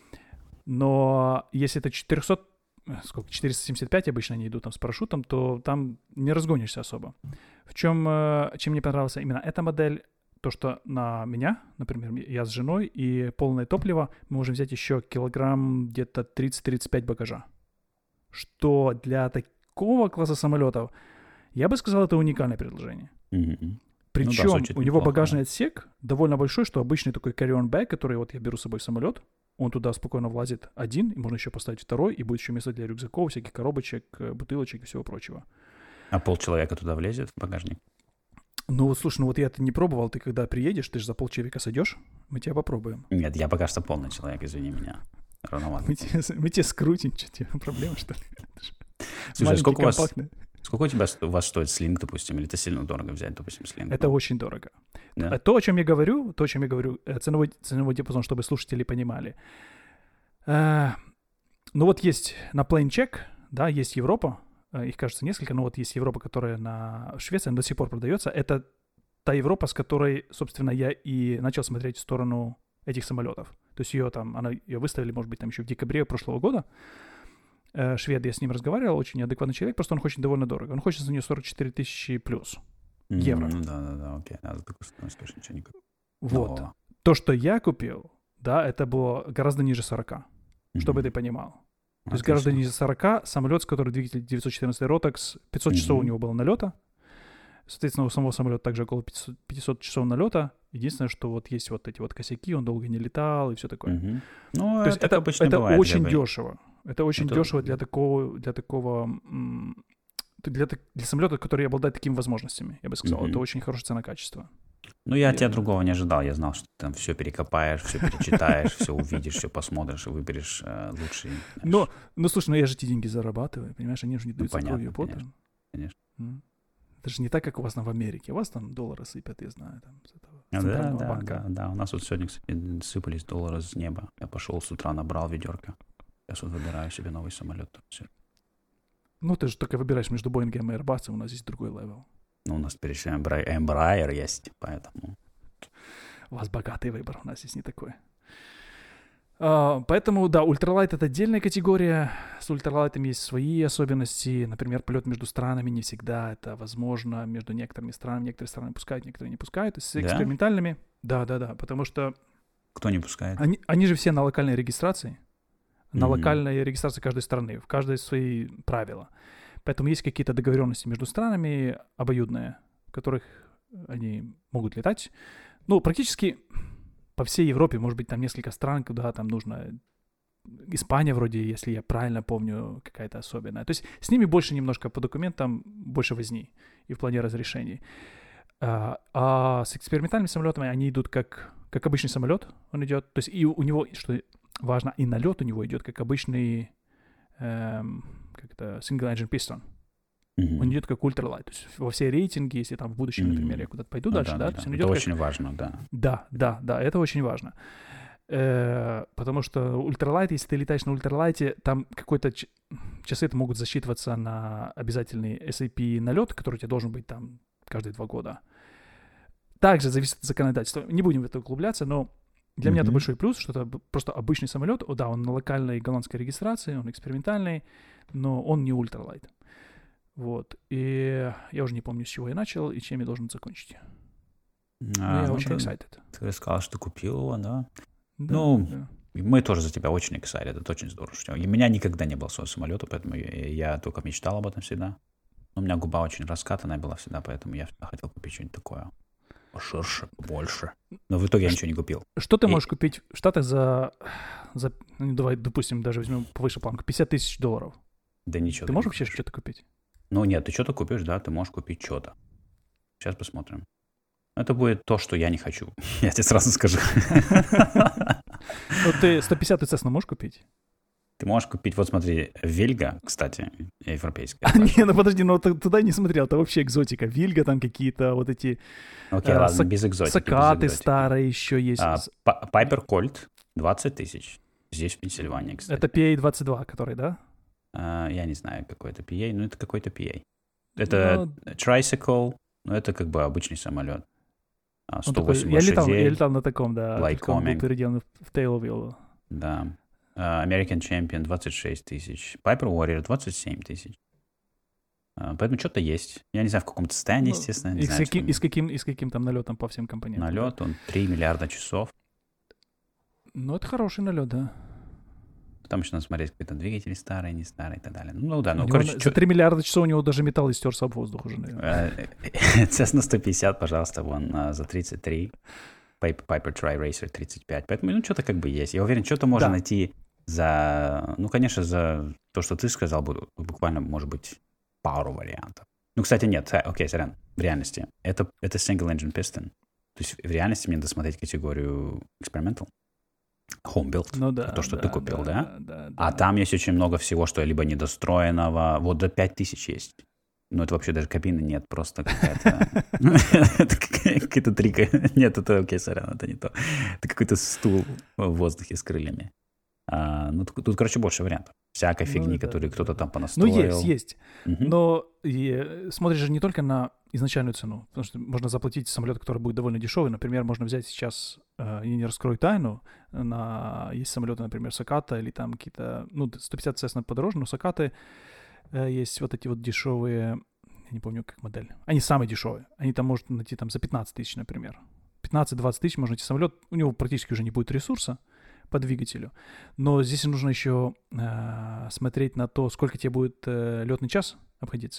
но если это четыреста, сколько, четыреста семьдесят пять обычно они идут там с парашютом, то там не разгонишься особо. В чем, чем мне понравилась именно эта модель, то, что на меня, например, я с женой, и полное топливо, мы можем взять еще килограмм где-то тридцать-тридцать пять багажа. Что для такого класса самолетов, я бы сказал, это уникальное предложение. Mm-hmm. Причем ну, да, у неплохо, него багажный да. отсек довольно большой, что обычный такой carry-on bag, который вот я беру с собой в самолет, он туда спокойно влазит один, и можно еще поставить второй, и будет еще место для рюкзаков, всяких коробочек, бутылочек и всего прочего. А полчеловека туда влезет в багажник? Ну вот, слушай, ну вот я это не пробовал, ты когда приедешь, ты же за полчеловека сойдешь, мы тебя попробуем. Нет, я пока что полный человек, извини меня. Рановато. Мы тебе, мы тебе скрутим, что тебе проблема, что ли? Слушай, сколько у вас... Сколько у тебя у вас стоит слинг, допустим, или это сильно дорого взять, допустим, слинг? Это очень дорого. Да? То, о чем я говорю, то, о чем я говорю, ценовой, ценовой диапазон, чтобы слушатели понимали. А, ну вот есть на PlaneCheck, да, есть Европа, их, кажется, несколько, но вот есть Европа, которая на Швеции до сих пор продается. Это та Европа, с которой, собственно, я и начал смотреть в сторону этих самолетов. То есть ее там, она, ее выставили, может быть, там еще в декабре прошлого года. Швед, я с ним разговаривал, очень адекватный человек, просто он хочет довольно дорого. Он хочет за нее сорок четыре тысячи плюс mm-hmm. евро. Ну да, да, да, окей. А за такую стоимость, конечно, ничего не купил. Вот. Но... То, что я купил, да, это было гораздо ниже сорок, mm-hmm. чтобы ты понимал. То Отлично. есть гораздо ниже сорок, самолет, с которым двигатель девятьсот четырнадцать Rotax, пятьсот mm-hmm. часов у него было налета. Соответственно, у самого самолета также около пятьсот, пятьсот часов налета. Единственное, что вот есть вот эти вот косяки, он долго не летал и все такое. Mm-hmm. Ну, то есть это, обычно это бывает, очень для... дешево. Это очень это... дешево для такого, для такого, для, для самолета, который обладает такими возможностями, я бы сказал. Mm-hmm. Это очень хорошая цена-качество. Ну, я от тебя другого не ожидал. Я знал, что ты там все перекопаешь, все перечитаешь, все увидишь, все посмотришь и выберешь лучший. Ну, ну, слушай, ну я же эти деньги зарабатываю, понимаешь, они же не даются кровью и потом. Конечно. Это же не так, как у вас там в Америке. У вас там доллары сыпят, я знаю, там с этого да, центрального да, банка. Да, да, у нас вот сегодня, кстати, сыпались доллары с неба. Я пошел с утра, набрал ведерко. Сейчас вот выбираю себе новый самолет. Все. Ну, ты же только выбираешь между Боингом и Airbus, у нас здесь другой левел. Ну, у нас теперь еще Embraer есть, поэтому... У вас богатый выбор, у нас здесь не такой. Uh, поэтому, да, ультралайт — это отдельная категория. С ультралайтом есть свои особенности. Например, полет между странами не всегда это возможно. Между некоторыми странами. Некоторые страны пускают, некоторые не пускают. С экспериментальными. Да, да, да. Потому что... Кто не пускает? Они, они же все на локальной регистрации. На mm-hmm. локальной регистрации каждой страны. В каждой свои правила. Поэтому есть какие-то договоренности между странами обоюдные, в которых они могут летать. Ну, практически... По всей Европе, может быть, там несколько стран, куда там нужно... Испания вроде, если я правильно помню, какая-то особенная. То есть с ними больше немножко по документам, больше возни и в плане разрешений. А, а с экспериментальными самолетами они идут как, как обычный самолет, он идет. То есть и у него, что важно, и налет у него идет как обычный эм, как-то single engine piston. Mm-hmm. Он идет как ультралайт. То есть во все рейтинги, если там в будущем, mm-hmm. например, я куда-то пойду ну, дальше, да, да, да, то есть да. он Это идет очень как... важно, да. Да, да, да, это очень важно. Э-э- потому что ультралайт, если ты летаешь на ультралайте, там какой-то ч- часы это могут засчитываться на обязательный эс эй пи налет, который у тебя должен быть там каждые два года. Также зависит от законодательства. Не будем в это углубляться, но для mm-hmm. меня это большой плюс, что это просто обычный самолет. О, да, он на локальной голландской регистрации, он экспериментальный, но он не ультралайт. Вот. И я уже не помню, с чего я начал и чем я должен закончить. А, но я ну очень ты, excited. Ты сказал, что купил его, да? Да, ну, да. Мы тоже за тебя очень excited, это очень здорово. У меня никогда не было своего самолета, поэтому я, я только мечтал об этом всегда. У меня губа очень раскатанная была всегда, поэтому я всегда хотел купить что-нибудь такое поширше, побольше. Но в итоге я ничего не купил. Что ты можешь и... купить в Штатах за, за, ну, давай, допустим, даже возьмем повыше планку, пятьдесят тысяч долларов? Да ничего. Ты можешь вообще что-то купить? Ну нет, ты что-то купишь, да, ты можешь купить что-то. Сейчас посмотрим. Это будет то, что я не хочу. Я тебе сразу скажу. Ну ты сто пятьдесят Cessna можешь купить? Ты можешь купить, вот смотри, Вильга, кстати, европейская. А, не, ну подожди, ну ты туда не смотрел, это вообще экзотика. Вильга, там какие-то вот эти... Окей, okay, э, ладно, сак- без экзотики. Сакаты без экзотики. Старые еще есть. А, Пайпер Кольт двадцать тысяч. Здесь, в Пенсильвании, кстати. Это пи эй двадцать два, который, да? А, я не знаю, какой это пи эй, но это какой-то пи эй. Это но... Tricycle, но это как бы обычный самолет. сто восемь такой, лошадей. Я летал, я летал на таком, да. Lycoming. Был переделан в Tailwheel. Да. Uh, American Champion двадцать шесть тысяч. Piper Warrior двадцать семь тысяч. Uh, поэтому что-то есть. Я не знаю, в каком-то состоянии, ну, естественно. Не и, знаю, с каким, и, с каким, и с каким там налетом по всем компонентам? Налет, он три миллиарда часов. Ну, это хороший налет, да. Там еще надо смотреть, какие-то двигатели старые, не старые и так далее. Ну, да, ну, у короче... За чё... три миллиарда часов у него даже металл истерся об воздух уже, наверное. Cessna сто пятьдесят, пожалуйста, вон за тридцать три. Piper Tri-Racer тридцать пять. Поэтому, ну, что-то как бы есть. Я уверен, что-то можно да. найти за... Ну, конечно, за то, что ты сказал, буду буквально, может быть, пару вариантов. Ну, кстати, нет. Окей, сорян. В реальности. Это, это single engine piston. То есть в реальности мне надо смотреть категорию experimental. Home build. Ну, да, то, что да, ты купил, да? да? да, да а да. там есть очень много всего, что либо недостроенного. Вот до пять тысяч есть. Ну, это вообще даже кабины нет, просто какая-то... Это какая-то трика. Нет, это окей, сорян, это не то. Это какой-то стул в воздухе с крыльями. Ну, тут, короче, больше вариантов. Всякой фигни, которую кто-то там понастроил. Ну, есть, есть. Но смотришь же не только на изначальную цену, потому что можно заплатить самолет, который будет довольно дешевый. Например, можно взять сейчас, я не раскрою тайну, на... есть самолеты, например, Саката или там какие-то... Ну, сто пятьдесят Cessna подороже, но Сакаты... Есть вот эти вот дешевые, я не помню, как модель. Они самые дешевые. Они там можно найти там за пятнадцать тысяч, например. пятнадцать-двадцать тысяч можно найти самолет. У него практически уже не будет ресурса по двигателю. Но здесь нужно еще э, смотреть на то, сколько тебе будет э, летный час обходиться.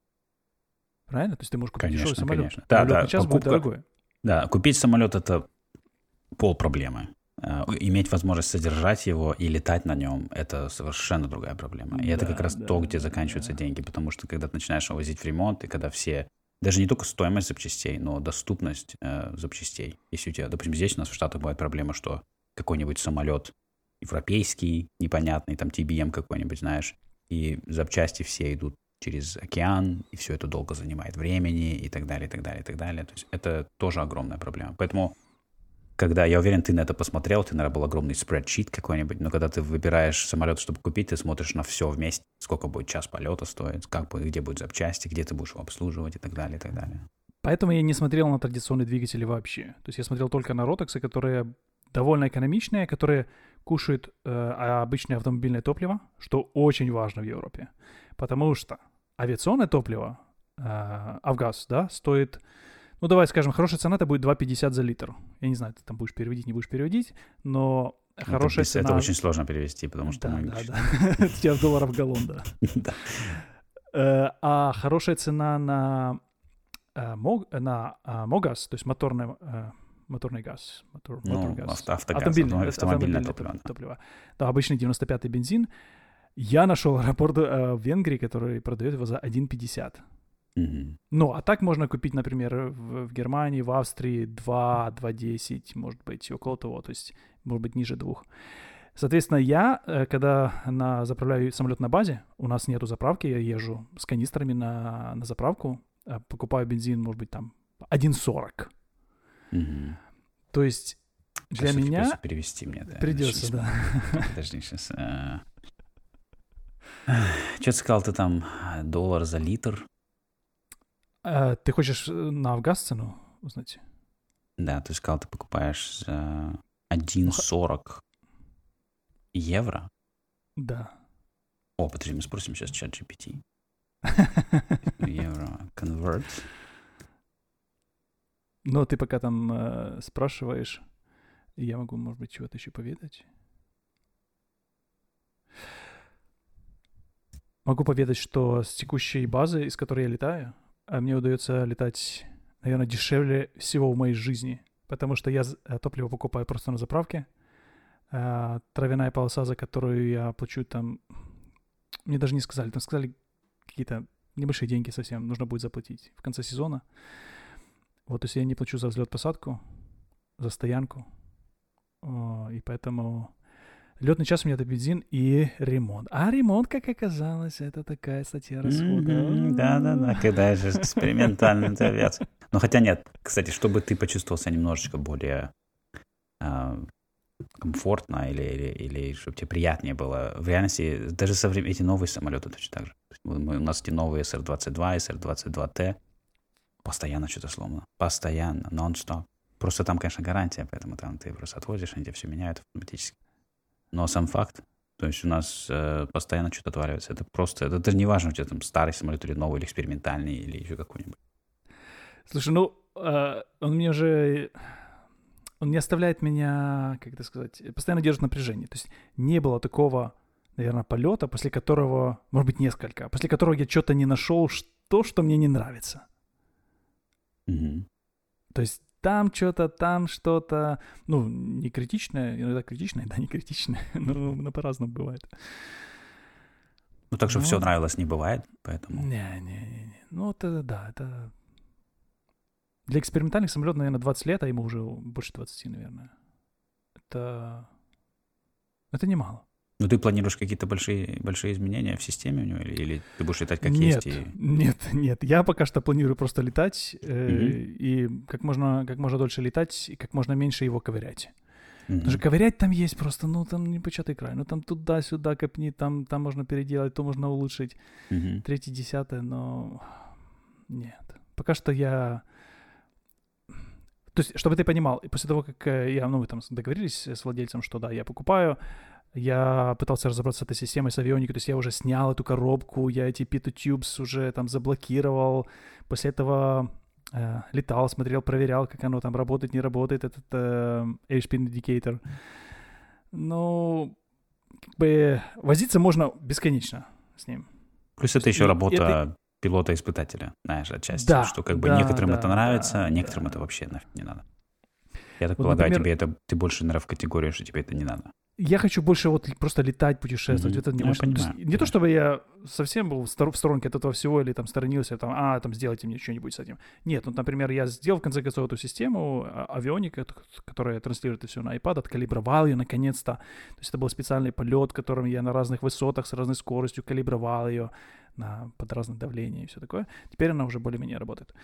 Правильно? То есть ты можешь купить конечно, дешевый самолет. Конечно. Да, летный да, час покупка, будет дорогой. Да, купить самолет — это пол проблемы. Иметь возможность содержать его и летать на нем — это совершенно другая проблема. И да, это как раз да, то, где заканчиваются да. деньги. Потому что когда ты начинаешь его возить в ремонт, и когда все... Даже не только стоимость запчастей, но доступность э, запчастей. Если у тебя, допустим, здесь у нас в Штатах бывает проблема, что какой-нибудь самолет европейский, непонятный, там ти би эм какой-нибудь, знаешь, и запчасти все идут через океан, и все это долго занимает времени, и так далее, и так далее, и так далее. То есть это тоже огромная проблема. Поэтому когда, я уверен, ты на это посмотрел, ты, наверное, был огромный спредшит какой-нибудь, но когда ты выбираешь самолет, чтобы купить, ты смотришь на все вместе, сколько будет час полета стоить, как будет, где будут запчасти, где ты будешь его обслуживать и так далее, и так далее. Поэтому я не смотрел на традиционные двигатели вообще. То есть я смотрел только на Rotax, которые довольно экономичные, которые кушают э, обычное автомобильное топливо, что очень важно в Европе. Потому что авиационное топливо, э, Авгаз, да, стоит... Ну, давай скажем, хорошая цена — это будет два пятьдесят за литр. Я не знаю, ты там будешь переводить, не будешь переводить, но хорошая это, цена... Это очень сложно перевести, потому что... Да, мы... да, да. У тебя в долларах галлон, да. А хорошая цена на МОГАЗ, то есть моторный газ. Ну, автогаз, автомобильное топливо. Да, обычный девяносто пятый бензин. Я нашел аэропорт в Венгрии, который продает его за один пятьдесят. Mm-hmm. Ну, а так можно купить, например, в, в Германии, в Австрии два, два десять, может быть, около того, то есть, может быть, ниже двух. Соответственно, я, когда на, заправляю самолет на базе, у нас нету заправки, я езжу с канистрами на, на заправку, покупаю бензин, может быть, там один сорок. Mm-hmm. То есть для Кажется, меня... Придется перевести мне, да. Придется, да. Подожди, сейчас... Что ты сказал, ты там доллар за литр? Uh, ты хочешь на Авгаз цену узнать? Да, ты сказал, ты покупаешь за один сорок евро? Да. О, подожди, мы спросим сейчас чат джи пи ти. Евро convert. Ну, ты пока там э, спрашиваешь. Я могу, может быть, чего-то еще поведать. Могу поведать, что с текущей базы, из которой я летаю, мне удается летать, наверное, дешевле всего в моей жизни, потому что я топливо покупаю просто на заправке. Травяная полоса, за которую я плачу там... Мне даже не сказали, там сказали какие-то небольшие деньги совсем нужно будет заплатить в конце сезона. Вот, то есть я не плачу за взлет-посадку, за стоянку. О, и поэтому летный час у меня это бензин и ремонт. А ремонт, как оказалось, это такая статья расхода. Mm-hmm, да-да-да, когда же экспериментальная авиация. Но хотя нет, кстати, чтобы ты почувствовал себя немножечко более э, комфортно или, или, или чтобы тебе приятнее было, в реальности даже со временем эти новые самолеты точно так же. Мы, у нас эти новые эс эр двадцать два, эс эр двадцать два тэ, постоянно что-то сломано. Постоянно, нон-стоп. Просто там, конечно, гарантия, поэтому там ты просто отвозишь, они тебе все меняют автоматически. Но сам факт, то есть у нас э, постоянно что-то отваливается. Это просто, это даже не важно, у тебя там старый самолет или новый, или экспериментальный, или еще какой-нибудь. Слушай, ну, э, он мне уже... Он не оставляет меня, как это сказать, постоянно держит напряжение. То есть не было такого, наверное, полета, после которого, может быть, несколько, после которого я что-то не нашел, что, что мне не нравится. Mm-hmm. То есть там что-то, там что-то, ну, не критичное, иногда критичное, да, не критичное, но, но по-разному бывает. Ну, так что ну, все нравилось не бывает, поэтому... Не-не-не, ну, это, да, это... Для экспериментальных самолетов, наверное, двадцать лет, а ему уже больше двадцати, наверное. Это... Это немало. Ну, ты планируешь какие-то большие, большие изменения в системе у него? Или, или ты будешь летать как нет, есть? И... Нет, нет. Я пока что планирую просто летать э, mm-hmm. и как можно, как можно дольше летать, и как можно меньше его ковырять. Mm-hmm. Потому что ковырять там есть просто, ну, там непочатый край. Ну, там туда-сюда копни, там, там можно переделать, то можно улучшить. Mm-hmm. Третье, десятое, но... Нет. Пока что я... То есть, чтобы ты понимал, после того, как я, ну, мы там договорились с владельцем, что да, я покупаю, я пытался разобраться с этой системой, с авионикой, то есть я уже снял эту коробку, я эти Pitot-Tubes уже там заблокировал, после этого э, летал, смотрел, проверял, как оно там работает, не работает, этот э, Airspeed Indicator. Ну, как бы возиться можно бесконечно с ним. Плюс это еще и работа это... пилота-испытателя, знаешь, отчасти, да, что как бы да, некоторым да, это нравится, да, а некоторым да. это вообще нафиг не надо. Я так вот, полагаю, например, тебе это, ты больше, наверное, в категории, что тебе это не надо. Я хочу больше вот просто летать, путешествовать. Mm-hmm. Это не, я понимаю, то, есть, не то, чтобы я совсем был в, стор- в сторонке от этого всего или там сторонился, там, а, там, сделайте мне что-нибудь с этим. Нет, ну, например, я сделал, в конце концов, эту систему, авионика, которая транслирует все на iPad, откалибровал ее наконец-то. То есть это был специальный полет, которым я на разных высотах с разной скоростью калибровал ее на, под разное давление и все такое. Теперь она уже более-менее работает.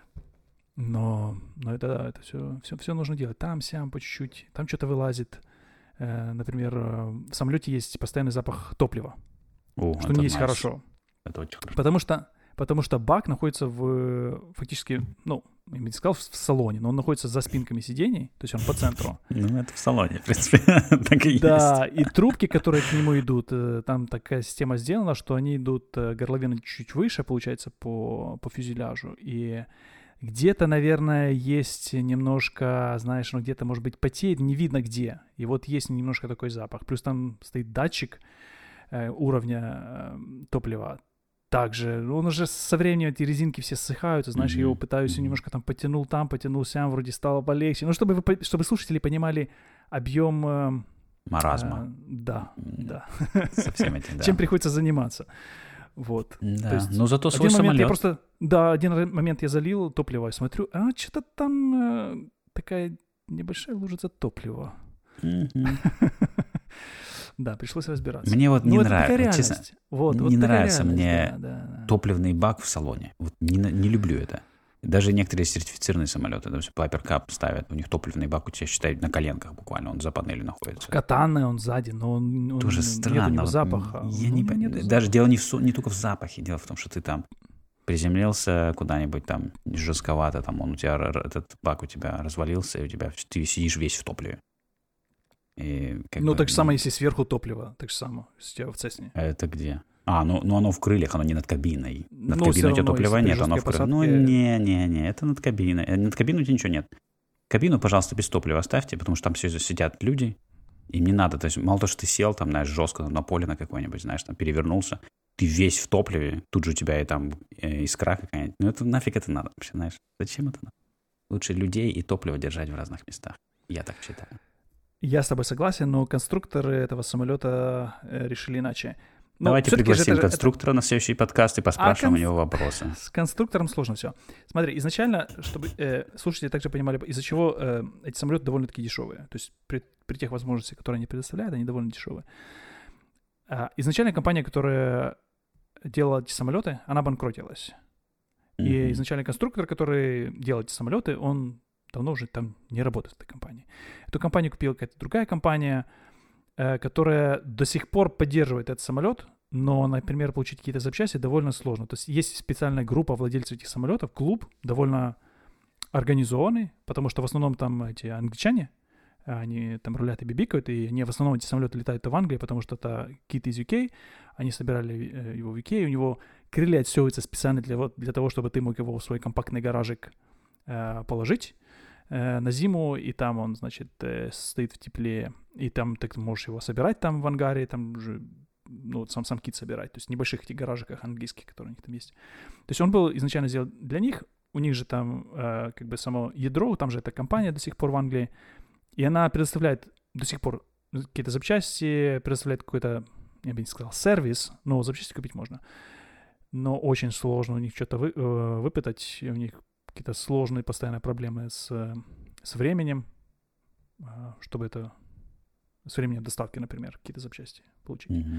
Но, но это, да, это все, все, все нужно делать. Там, сям, по чуть-чуть. Там что-то вылазит. Например, в самолете есть постоянный запах топлива, О, что не есть nice. Хорошо. Это очень хорошо. Потому что, потому что бак находится в, фактически, ну, я бы не сказал в салоне, но он находится за спинками сидений, то есть он по центру. Ну, это в салоне, в принципе, так и есть. Да, и трубки, которые к нему идут, там такая система сделана, что они идут горловина чуть выше, получается, по, по фюзеляжу, и... Где-то, наверное, есть немножко, знаешь, ну где-то, может быть, потеет, не видно где. И вот есть немножко такой запах. Плюс там стоит датчик э, уровня э, топлива. Также, он уже со временем, эти резинки все ссыхаются, знаешь, mm-hmm. я его пытаюсь, mm-hmm. немножко там потянул там, потянул сям, вроде стало полегче. Ну, чтобы, вы, чтобы слушатели понимали объем... Э, маразма. Э, да, mm-hmm. да. Со всем этим, да. Чем приходится заниматься. Вот. Да, то есть, но зато свой один самолет. Я просто, да, один момент я залил топливо и смотрю, а что-то там э, такая небольшая лужица топлива. Mm-hmm. Да, пришлось разбираться. Мне вот ну, не это нравится, честно, вот, не вот нравится мне да, да, да. топливный бак в салоне. Вот не, не люблю это. Даже некоторые сертифицированные самолеты, допустим, Piper Cup ставят, у них топливный бак у тебя, считай, на коленках буквально, он за панелью находится. Катанный он сзади, но он, он тоже странно. Нет у него запаха. Я ну, не понимаю. Даже запаха. Дело не, в, не только в запахе, дело в том, что ты там приземлился куда-нибудь там жестковато, там он у тебя, этот бак у тебя развалился, и у тебя, ты сидишь весь в топливе. И, ну, бы, так же самое, если сверху топливо, так же самое, если у тебя в Цесне. Это где? А, ну, ну оно в крыльях, оно не над кабиной. Над ну, кабиной у тебя топлива нет, оно в крыльях. посадке... Ну, не-не-не, это над кабиной. Над кабиной у тебя ничего нет. кабину, пожалуйста, без топлива оставьте, потому что там все сидят люди, им не надо. То есть мало того, что ты сел там, знаешь, жестко на поле на какой-нибудь, знаешь, там перевернулся, ты весь в топливе, тут же у тебя и там э, искра какая-нибудь. Ну это нафиг это надо вообще, знаешь? Зачем это надо? Лучше людей и топливо держать в разных местах. Я так считаю. Я с тобой согласен, но конструкторы этого самолета решили иначе. Но давайте пригласим же это, конструктора это... на следующий подкаст и поспрашиваем а кон... у него вопросы. С конструктором сложно все. Смотри, изначально, чтобы э, слушатели также понимали, из-за чего э, эти самолеты довольно-таки дешевые. То есть при, при тех возможностях, которые они предоставляют, они довольно дешевые. А, изначально компания, которая делала эти самолеты, она банкротилась. Mm-hmm. И изначально конструктор, который делал эти самолеты, он давно уже там не работает в этой компании. Эту компанию купила какая-то другая компания, которая до сих пор поддерживает этот самолет, но, например, получить какие-то запчасти довольно сложно. То есть есть специальная группа владельцев этих самолетов, клуб, довольно организованный, потому что в основном там эти англичане, они там рулят и бибикают, и они в основном эти самолеты летают в Англии, потому что это кит из ю кей, они собирали его в ю кей, у него крылья отсёвываются специально для, для того, чтобы ты мог его в свой компактный гаражик э, положить э, на зиму, и там он, значит, э, стоит в тепле, и там ты можешь его собирать там в ангаре, там уже, ну, сам, сам кит собирать, то есть в небольших этих гаражиках английских, которые у них там есть. То есть он был изначально сделан для них, у них же там э, как бы само ядро, там же эта компания до сих пор в Англии, и она предоставляет до сих пор какие-то запчасти, предоставляет какой-то, я бы не сказал, сервис, но запчасти купить можно. Но очень сложно у них что-то вы, э, выпытать, у них какие-то сложные постоянные проблемы с, с временем, э, чтобы это, с временем доставки, например, какие-то запчасти получить. Mm-hmm.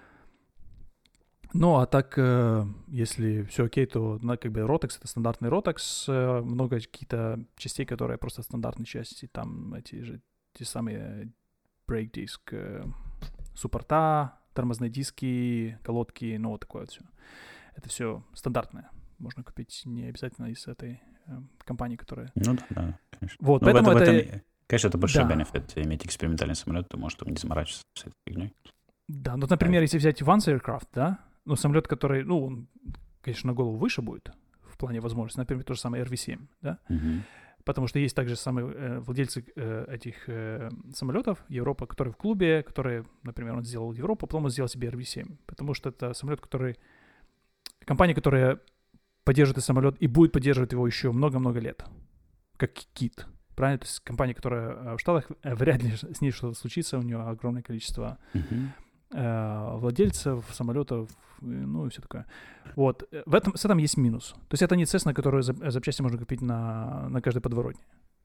Ну, а так, э, если все окей, то ну, как бы Rotax — это стандартный Rotax, э, много каких-то частей, которые просто стандартные части, там эти же, те самые brake disc, э, суппорта, тормозные диски, колодки, ну, вот такое вот все. Это все стандартное. Можно купить не обязательно из этой э, компании, которая... Ну да, да, конечно. Вот, ну, поэтому в этом, это... в этом, конечно, это большой да. бенефит, иметь экспериментальный самолет, ты можешь там не заморачиваться с этой фигней. Да, ну, например, если взять Vance Aircraft, да, ну, самолет, который, ну, он, конечно, на голову выше будет в плане возможностей, например, то же самое эр ви семь, да, mm-hmm. потому что есть также самые э, владельцы э, этих э, самолетов, Европа, которые в клубе, которые, например, он сделал Европу, потом он сделал себе эр ви семь, потому что это самолет, который, компания, которая поддерживает этот самолет и будет поддерживать его еще много-много лет, как кит, правильно, то есть компания, которая в Штатах, вряд ли с ней что-то случится, у нее огромное количество mm-hmm. владельцев самолетов, ну и все такое. Вот. В этом, с этим есть минус. То есть это не Cessna, которую запчасти можно купить на, на каждой подворотне.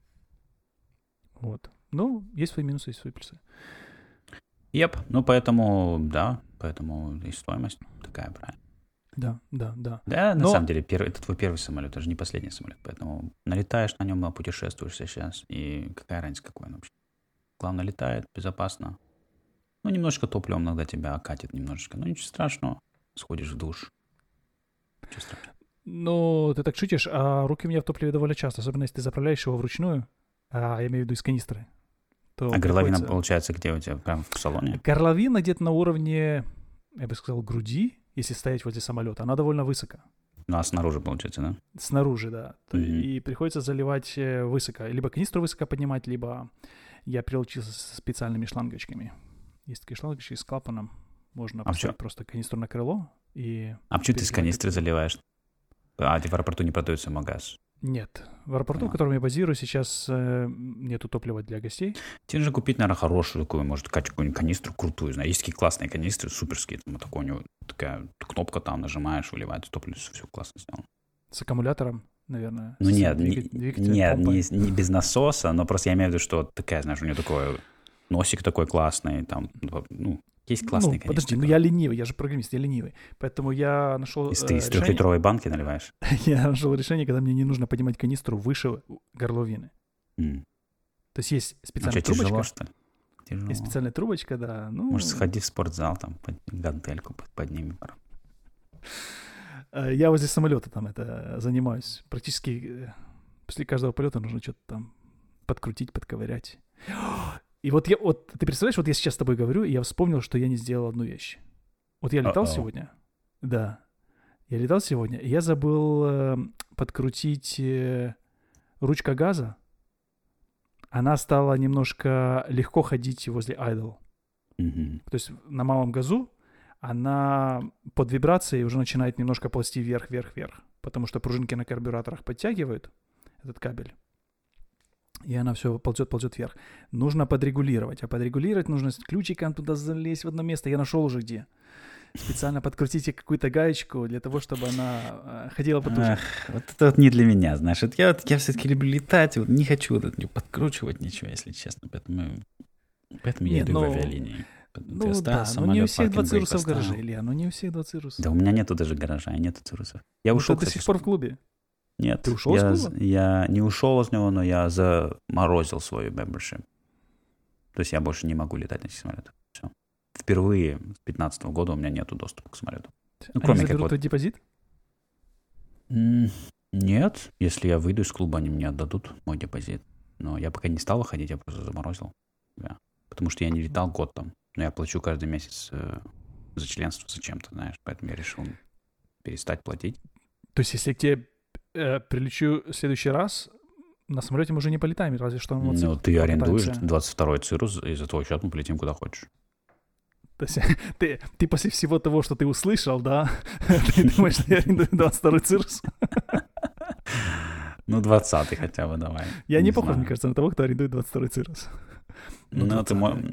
Вот. Ну, есть свои минусы, есть свои плюсы. Yep. Ну, поэтому, да, поэтому и стоимость такая, правильно. Да, да, да. Да, на Но... самом деле, первый, это твой первый самолет, это же не последний самолет, поэтому налетаешь на нем, путешествуешь сейчас, и какая разница, какой он вообще. Главное, летает безопасно. Ну, немножко топливом иногда тебя окатит немножечко. Ну, ничего страшного. Сходишь в душ. Ничего страшного. Ну, ты так шутишь, а руки у меня в топливе довольно часто. Особенно, если ты заправляешь его вручную. А, я имею в виду из канистры. То а горловина, приходится... получается, где у тебя? Прямо в салоне? Горловина где-то на уровне, я бы сказал, груди, если стоять возле самолета. Она довольно высоко. Ну, а снаружи, получается, да? Снаружи, да. Mm-hmm. И приходится заливать высоко. Либо канистру высоко поднимать, либо я прилучился со специальными шлангочками. Есть такие шлангочки с клапаном. Можно а поставить просто канистру на крыло и... А почему ты с канистры заливаешь? А в аэропорту не продают самогаз? Нет. В аэропорту, а. в котором я базирую, сейчас э, нету топлива для гостей. Тебе нужно купить, наверное, хорошую такую, может, какую-нибудь канистру крутую. Знаю. Есть такие классные канистры, суперские. Там такой у него такая кнопка там, нажимаешь, выливается топливо, все классно сделано. С аккумулятором, наверное? Ну нет, двиг... нет не, не без насоса, но просто я имею в виду, что такая, знаешь, у нее такой... Носик такой классный, там, ну, есть классные, ну, конечно. Подожди, ну я ленивый, я же программист, я ленивый. Поэтому я нашел Из, ты из трехлитровой банки наливаешь? Я нашел решение, когда мне не нужно поднимать канистру выше горловины. Mm. То есть есть специальная а трубочка. Тяжело, что ли? Тяжело. Есть специальная трубочка, да. Ну... Может, сходи в спортзал, там, под гантельку подними. Я возле самолета там это занимаюсь. Практически после каждого полета нужно что-то там подкрутить, подковырять. И вот я, вот ты представляешь, вот я сейчас с тобой говорю, и я вспомнил, что я не сделал одну вещь. Вот я летал Uh-oh. сегодня, да, я летал сегодня, и я забыл э, подкрутить э, ручка газа, она стала немножко легко ходить возле idle. Mm-hmm. То есть на малом газу она под вибрацией уже начинает немножко ползти вверх-вверх-вверх, потому что пружинки на карбюраторах подтягивают этот кабель, и она все ползет-ползет вверх. Нужно подрегулировать, а подрегулировать нужно с ключиком туда залезть в одно место. Я нашел уже где. Специально подкрутите какую-то гаечку для того, чтобы она ходила потуже. Ах, вот это вот не для меня, знаешь. Вот я, вот, я все-таки люблю летать, вот не хочу вот это, подкручивать ничего, если честно. Поэтому, поэтому я Нет, иду но... в авиалинии. Ну да, но не у всех два цируса в гараже, Илья, ну не у всех два цируса. Да у меня нету даже гаража, нету цирусов. Я ну, ушел, ты до сих пор в клубе? Нет. Ты ушел я, из клуба? Я не ушел из него, но я заморозил свою membership. То есть я больше не могу летать на этих самолетах. Все. Впервые с две тысячи пятнадцатого года у меня нету доступа к самолету. Ну, кроме они заберут твой вот... депозит? Нет. Если я выйду из клуба, они мне отдадут мой депозит. Но я пока не стал выходить, я просто заморозил. Да. Потому что я не летал год там. Но я плачу каждый месяц э, за членство зачем-то, знаешь. Поэтому я решил перестать платить. То есть если к тебе э, прилечу в следующий раз, на самолете мы уже не полетаем, разве что... Ну, ну ты арендуешь двадцать второй цирус, и за твой счет мы полетим куда хочешь. То есть ты, ты после всего того, что ты услышал, да, ты думаешь, что я арендую двадцать второй цирус? Ну, двадцатый хотя бы давай. Я не похож, мне кажется, на того, кто арендует двадцать второй цирус. Ну, ну ты мой...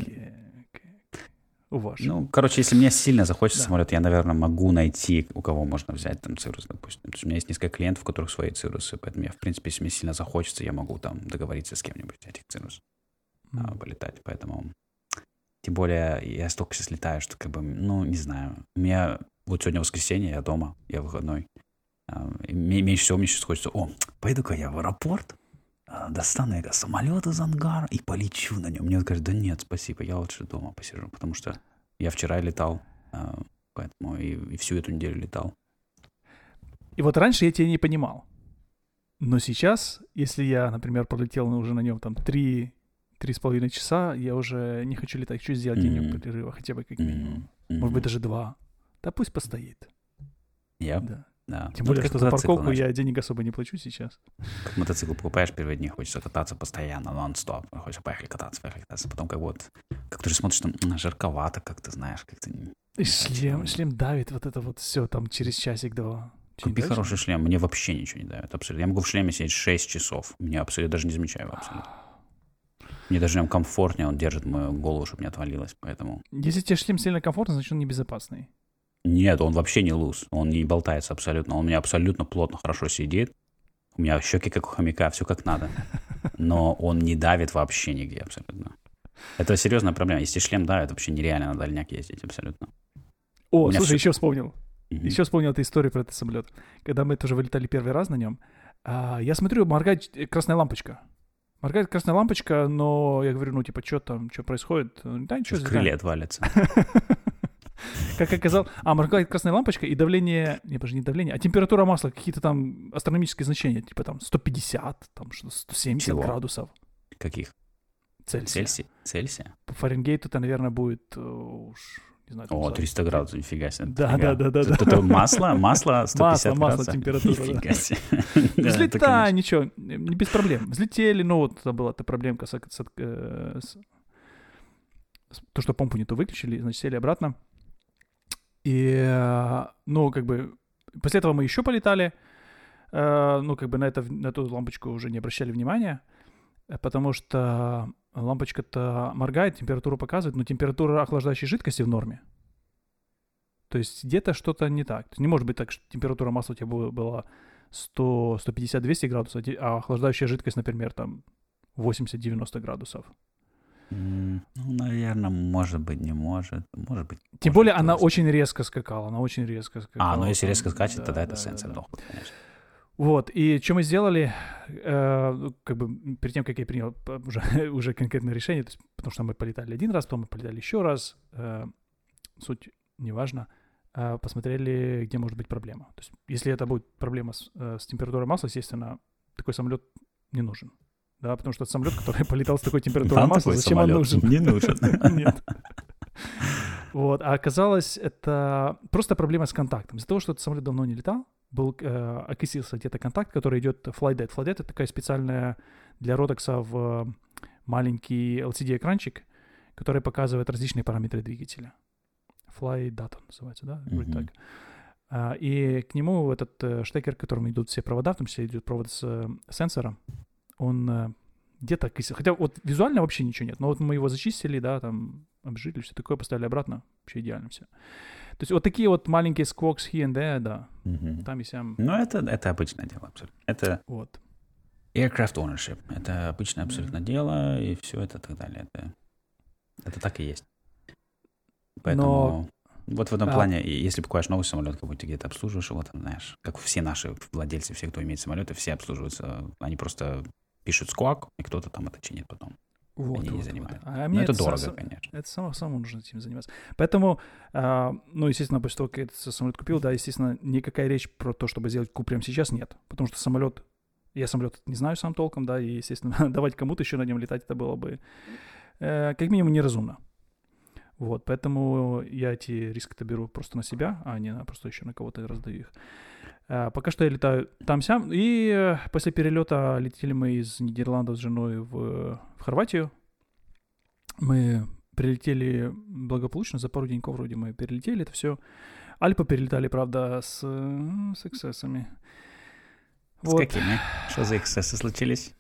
Уважь. Ну, короче, если мне сильно захочется да. самолет, я, наверное, могу найти, у кого можно взять там цирус, допустим. Потому что у меня есть несколько клиентов, у которых свои цирусы, поэтому я, в принципе, если мне сильно захочется, я могу там договориться с кем-нибудь, взять их цирус, mm. а, полетать. Поэтому, тем более, я столько сейчас летаю, что, как бы, ну, не знаю. У меня вот сегодня воскресенье, я дома, я выходной. А, и меньше всего мне сейчас хочется, о, пойду-ка я в аэропорт, достану я самолет из ангара и полечу на нем. Мне говорят, да нет, спасибо, я лучше дома посижу, потому что я вчера летал, поэтому и, и всю эту неделю летал. И вот раньше я тебя не понимал. Но сейчас, если я, например, пролетел уже на нем там три, три с половиной часа, я уже не хочу летать, хочу сделать mm-hmm. день перерыва, хотя бы как минимум. Mm-hmm. Может быть, даже два. Да пусть постоит. Yep. Да. Да. Тем более, что за парковку значит. Я денег особо не плачу сейчас. Как мотоцикл покупаешь первые дни, хочется кататься постоянно, нон-стоп. Хочется поехали кататься, поехали кататься. Потом как вот, как ты же смотришь, там жарковато, как ты знаешь, как-то... И шлем, шлем давит, вот это вот все там через часик-два. Купи хороший шлем, мне вообще ничего не давит, абсолютно. Я могу в шлеме сидеть шесть часов, меня абсолютно даже не замечаю его абсолютно. Мне даже в нем комфортнее, он держит мою голову, чтобы не отвалилось, поэтому... Если тебе шлем сильно комфортно, значит он небезопасный. Нет, он вообще не луз, он не болтается абсолютно, он у меня абсолютно плотно, хорошо сидит, у меня щеки как у хомяка, все как надо, но он не давит вообще нигде абсолютно. Это серьезная проблема, если шлем давит, вообще нереально на дальняк ездить абсолютно. О, слушай, все... еще вспомнил, mm-hmm. еще вспомнил эту историю про этот самолет. Когда мы тоже вылетали первый раз на нем, а, я смотрю, моргает красная лампочка. Моргает красная лампочка, но я говорю, ну типа, что там, что происходит? Да ничего. Крылья отвалятся. Как оказалось... А, моргает красная лампочка, и давление... Не, подожди, не давление, а температура масла, какие-то там астрономические значения, типа там сто пятьдесят, там что сто семьдесят Чего? Градусов. Каких? Цельсия. Цельсия? Цельсия? По Фаренгейту это, наверное, будет уж... Не знаю, О, триста градусов, нифига себе. Да, да, да, да. Это масло? Масло сто пятьдесят масло, градусов? Масло, температура. Нифига себе. Взлетай, ничего, не без проблем. Взлетели, ну вот это была та проблемка с... То, что помпу не то выключили, значит, сели обратно. И, ну, как бы, после этого мы еще полетали, э, ну, как бы на, это, на эту лампочку уже не обращали внимания, потому что лампочка-то моргает, температуру показывает, но температура охлаждающей жидкости в норме. То есть где-то что-то не так. То есть не может быть так, что температура масла у тебя была сто, сто пятьдесят - двести градусов, а охлаждающая жидкость, например, там восемьдесят - девяносто градусов. Mm, ну, наверное, может быть, не может. Может быть. Тем может более быть, она просто. очень резко скакала. Она очень резко скакала. А, ну если резко скачет, да, тогда да, это сенсор да, да. дохнет, конечно. Вот, и что мы сделали, э, как бы перед тем, как я принял уже, уже конкретное решение, то есть, потому что мы полетали один раз, потом мы полетали еще раз, э, суть неважно, э, посмотрели, где может быть проблема. То есть, если это будет проблема с, э, с температурой масла, естественно, такой самолет не нужен. Да, потому что это самолет, который полетал с такой температурой масла, зачем он нужен? Не нужен. Нет. Вот, а оказалось, это просто проблема с контактом. Из-за того, что этот самолет давно не летал, был, э, окисился где-то контакт, который идет FlyDead. FlyDead — это такая специальная для Родекса маленький эл си ди-экранчик, который показывает различные параметры двигателя. FlyData называется, да? Вроде mm-hmm. так. А, и к нему этот э, штекер, к которому идут все провода, в том числе идет провод с э, сенсором, он э, где-то окисил. Хотя вот визуально вообще ничего нет, но вот мы его зачистили, да, там обжили, все такое, поставили обратно, вообще идеально все. То есть вот такие вот маленькие squawks here and there, да, mm-hmm. там и сям. Ну, это, это обычное дело абсолютно. Это вот. Aircraft ownership. Это обычное абсолютно mm-hmm. дело, и все это так далее. Это, это так и есть. Поэтому Но... вот в этом а... плане, если покупаешь новый самолет, какой-то где-то обслуживаешь его, там, знаешь, как все наши владельцы, все, кто имеет самолеты, все обслуживаются, они просто пишут squawk, и кто-то там это чинит потом. Вот, они вот, не занимаются. Вот. А Но это, это дорого, сам, конечно. Это само, само нужно этим заниматься. Поэтому, а, ну, естественно, после того, как я этот самолет купил, да, естественно, никакая речь про то, чтобы сделать куп прямо сейчас, нет. Потому что самолет, я самолет не знаю сам толком, да, и, естественно, давать кому-то еще на нем летать, это было бы э, как минимум неразумно. Вот, поэтому я эти риски-то беру просто на себя, а не на, просто еще на кого-то раздаю их. А, пока что я летаю там-сям. И э, после перелета летели мы из Нидерландов с женой в, в Хорватию. Мы прилетели благополучно, за пару деньков вроде мы перелетели это все. Альпы перелетали, правда, с, с эксцессами. С вот. Какими? Что за эксцессы случились?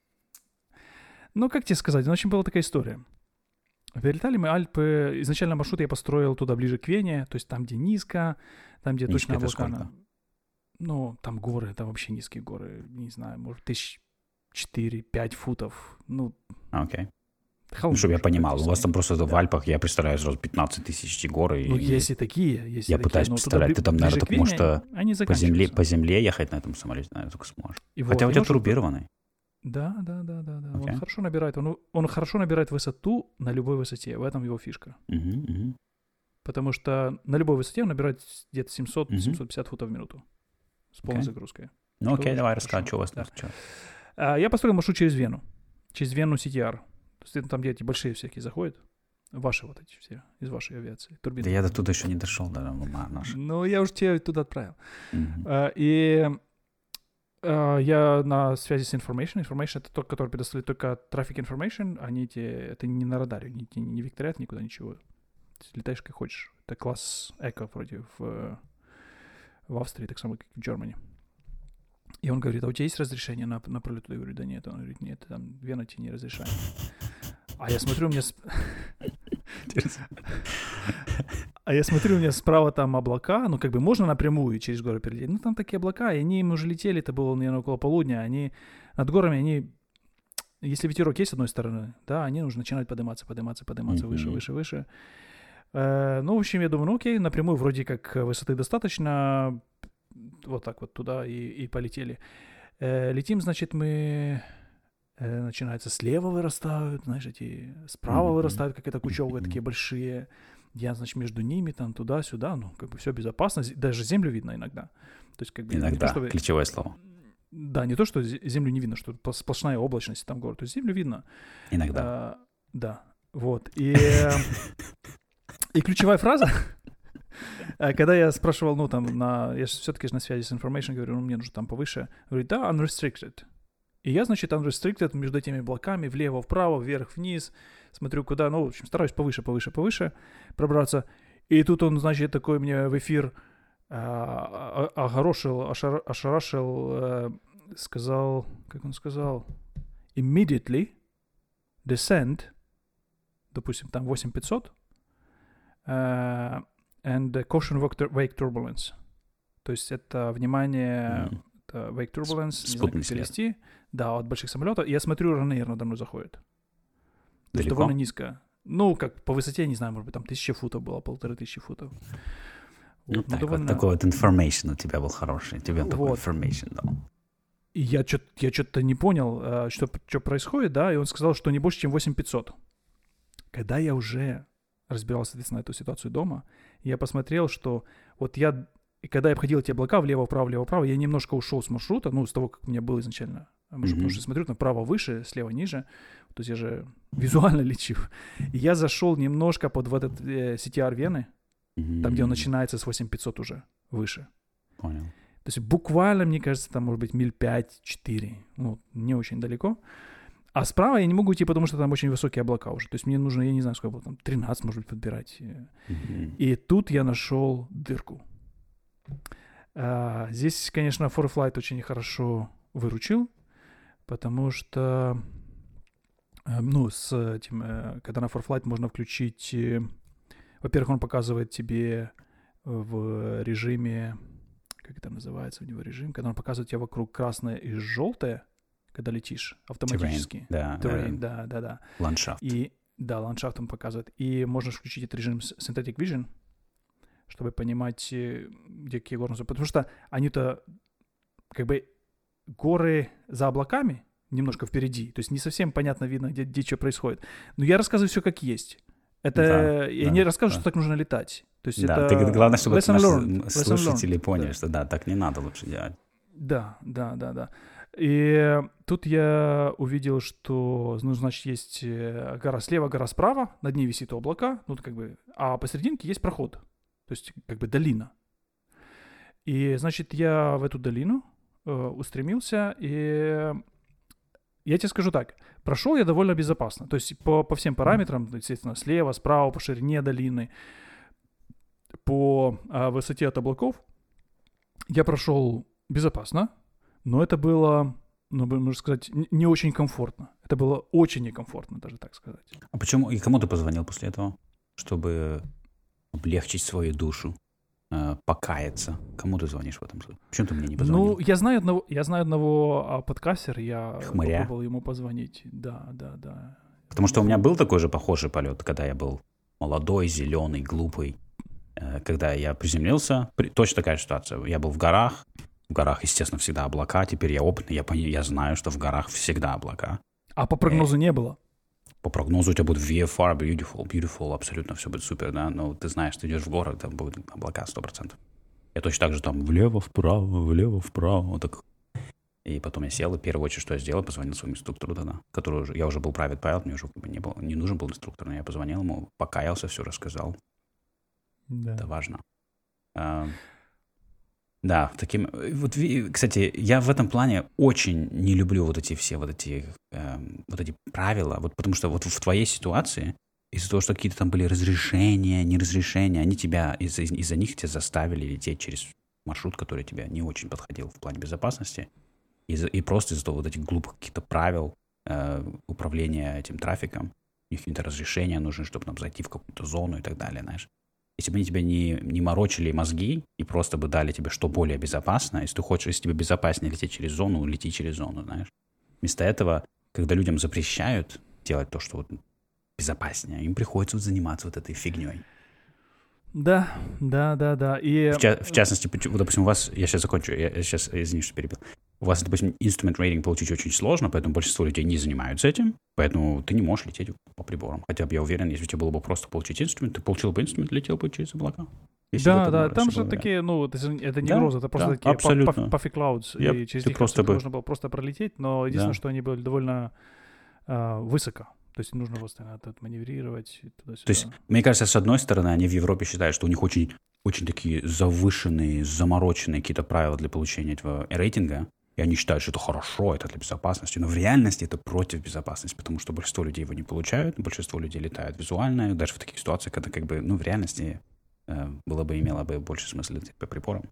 Ну, как тебе сказать, ну, в общем, была такая история. Перелетали мы Альпы. Изначально маршрут я построил туда ближе к Вене, то есть там, где низко, там, где низко точно облака. Ну, там горы, это вообще низкие горы, не знаю, может, тысяч четыре-пять футов. Ну, окей. Okay. Ну, чтобы я понимал, у вас там просто да. в Альпах, я представляю сразу пятнадцать тысяч горы. Ну, и... есть и такие. Есть я и пытаюсь такие, представлять, ты там, наверное, потому что по земле, по земле ехать на этом самолете, наверное, только сможешь. И Хотя вот, у тебя турбированный. Да, да, да, да, да. Okay. Он хорошо набирает, он, он хорошо набирает высоту на любой высоте. В этом его фишка. Uh-huh, uh-huh. Потому что на любой высоте он набирает где-то семьсот - семьсот пятьдесят uh-huh. футов в минуту с полной okay. загрузкой. Ну окей, okay, давай рассказывай, что у вас да. там. А, я построил маршрут через Вену. Через Вену си ти ар. То есть там, где эти большие всякие заходят. Ваши вот эти все, из вашей авиации. Турбины. Да я до туда еще не дошел, да, наши. Ну, я уже тебя туда отправил. Uh-huh. А, и... Uh, я на связи с Information. Information — это тот, который предоставляет только Traffic Information. Они те, это не на радаре, они те не викторят никуда ничего. Ты летаешь как хочешь. Это класс Echo вроде в, в Австрии, так само, как и в Германии. И он говорит, а у тебя есть разрешение на, на пролет? Я говорю, да нет. Он говорит, нет, там Вена тебе не разрешает. А я смотрю, у меня... А я смотрю, у меня справа там облака, ну, как бы можно напрямую через горы перелететь. Ну, там такие облака, и они им уже летели, это было, наверное, около полудня, они над горами, они, если ветерок есть с одной стороны, да, они уже начинают подниматься, подниматься, подниматься mm-hmm. выше, выше, выше. Э, ну, в общем, я думаю, ну, окей, напрямую вроде как высоты достаточно, вот так вот туда и, и полетели. Э, летим, значит, мы... Начинается слева вырастают, знаешь, эти справа mm-hmm. вырастают, как это кучевые, mm-hmm. такие большие. Я, значит, между ними там туда-сюда, ну, как бы все безопасно. Даже землю видно иногда. То есть, как бы, иногда, то, чтобы... ключевое слово. Да, не то, что землю не видно, что сплошная облачность там город. То есть землю видно. Иногда. А, да, вот. И, и ключевая фраза, когда я спрашивал, ну, там, на, я все-таки на связи с Information, говорю, ну, мне нужно там повыше. Говорит, да, unrestricted. И я, значит, unrestricted между этими блоками, влево, вправо, вверх, вниз, смотрю куда, ну, в общем, стараюсь повыше, повыше, повыше пробраться. И тут он, значит, такой мне в эфир а, огорошил, ошар, ошарашил, а, сказал, как он сказал, immediately descend, допустим, там восемь тысяч пятьсот, uh, and caution wake turbulence. То есть это внимание... Mm-hmm. Wake turbulence, не знаю, как перевести. Да, от больших самолетов. Я смотрю, Ryanair надо мной заходит. То есть довольно низко. Ну, как по высоте, не знаю, может быть, там тысяча футов было, полторы тысячи футов. Вот, ну, так, довольно... вот такой вот information у тебя был хороший. Тебе он такой вот. information дал. И я что-то, я что-то не понял, что, что происходит, да, и он сказал, что не больше, чем восемь тысяч пятьсот. Когда я уже разбирал, соответственно, эту ситуацию дома, я посмотрел, что вот я... И когда я обходил эти облака влево-вправо, влево-вправо, я немножко ушел с маршрута, ну, с того, как у меня было изначально. Может, mm-hmm. потому что смотрю, направо выше, слева ниже. То есть я же визуально лечу. И я зашел немножко под в этот э, си ти ар Вены, mm-hmm. там, где он начинается с восемь тысяч пятьсот уже, выше. Понял. То есть буквально, мне кажется, там может быть миль пять-четыре, ну, не очень далеко. А справа я не могу идти, потому что там очень высокие облака уже. То есть мне нужно, я не знаю, сколько было, там тринадцать, может быть, подбирать. Mm-hmm. И тут я нашел дырку. А, здесь, конечно, ForFlight очень хорошо выручил, потому что, ну, с этим, когда на ForFlight можно включить, во-первых, он показывает тебе в режиме, как это называется у него режим, когда он показывает тебе вокруг красное и желтое, когда летишь автоматически. Terrain, да, Terrain, да, да, да. Ландшафт. И, да, ландшафт он показывает. И можно включить этот режим Synthetic Vision, чтобы понимать, где какие горы. Потому что они-то, как бы, горы за облаками немножко впереди. То есть не совсем понятно видно, где, где что происходит. Но я рассказываю все как есть. Это да, я да, не рассказываю, да. что так нужно летать. То есть да, это... ты, главное, чтобы наши learned, слушатели поняли, да. что да, так не надо лучше делать. Да, да, да, да. И тут я увидел, что, ну, значит, есть гора слева, гора справа, над ней висит облака, ну, как бы, а посерединке есть проход, то есть, как бы, долина. И, значит, я в эту долину э, устремился, и я тебе скажу так, прошел я довольно безопасно, то есть по, по всем параметрам, естественно, слева, справа, по ширине долины, по э, высоте от облаков, я прошел безопасно. Но это было, ну, можно сказать, не очень комфортно. Это было очень некомфортно, даже так сказать. А почему? И кому ты позвонил после этого? Чтобы облегчить свою душу, э, покаяться. Кому ты звонишь в этом случае? Почему ты мне не позвонил? Ну, я знаю одного, я знаю одного подкастера, я Хмыря. попробовал ему позвонить. Да, да, да. Потому что у меня был такой же похожий полет, когда я был молодой, зеленый, глупый. Э, когда я приземлился, при, точно такая ситуация. Я был в горах. В горах, естественно, всегда облака. Теперь я опытный, я, пони- я знаю, что в горах всегда облака. А по прогнозу э- не было? По прогнозу у тебя будет ви эф ар, beautiful, beautiful, абсолютно все будет супер, да? Но ты знаешь, ты идешь в горы, там будут облака сто процентов. Я точно так же там влево, вправо, влево, вправо, вот так. И потом я сел, и первую очередь, что я сделал, позвонил своему инструктору тогда, который уже, я уже был private pilot, мне уже не, был, не нужен был инструктор, но я позвонил ему, покаялся, все рассказал. Да. Это важно. А, да, таким... Вот, кстати, я в этом плане очень не люблю вот эти все вот эти, э, вот эти правила, вот потому что вот в твоей ситуации из-за того, что какие-то там были разрешения, неразрешения, они тебя, из-за, из-за них тебя заставили лететь через маршрут, который тебе не очень подходил в плане безопасности, и, и просто из-за того вот этих глупых каких-то правил э, управления этим трафиком, у них какие-то разрешения нужны, чтобы нам зайти в какую-то зону и так далее, знаешь. Если бы они тебя не, не морочили мозги и просто бы дали тебе что более безопасно, если ты хочешь, если тебе безопаснее лететь через зону, лети через зону, знаешь. Вместо этого, когда людям запрещают делать то, что вот безопаснее, им приходится вот заниматься вот этой фигней. Да, да, да, да. И... В, ча- в частности, вот, допустим, у вас, я сейчас закончу, я, я сейчас, извини, что перебил. У вас, допустим, instrument rating получить очень сложно, поэтому большинство людей не занимаются этим, поэтому ты не можешь лететь по приборам. Хотя бы я уверен, если у тебя было бы просто получить инструмент, ты получил бы инструмент, летел бы через облака. Да, да, там же такие, ну, это, это не да, гроза, это просто да, такие абсолютно. puffy clouds, yep, и через них просто бы... можно было просто пролететь, но единственное, да. что они были довольно э, высоко. То есть нужно постоянно маневрировать. Туда-сюда. То есть, мне кажется, с одной стороны, они в Европе считают, что у них очень, очень такие завышенные, замороченные какие-то правила для получения этого рейтинга, и они считают, что это хорошо, это для безопасности, но в реальности это против безопасности, потому что большинство людей его не получают, большинство людей летают визуально, даже в таких ситуациях, когда как бы, ну, в реальности э, было бы, имело бы больше смысла летать по приборам.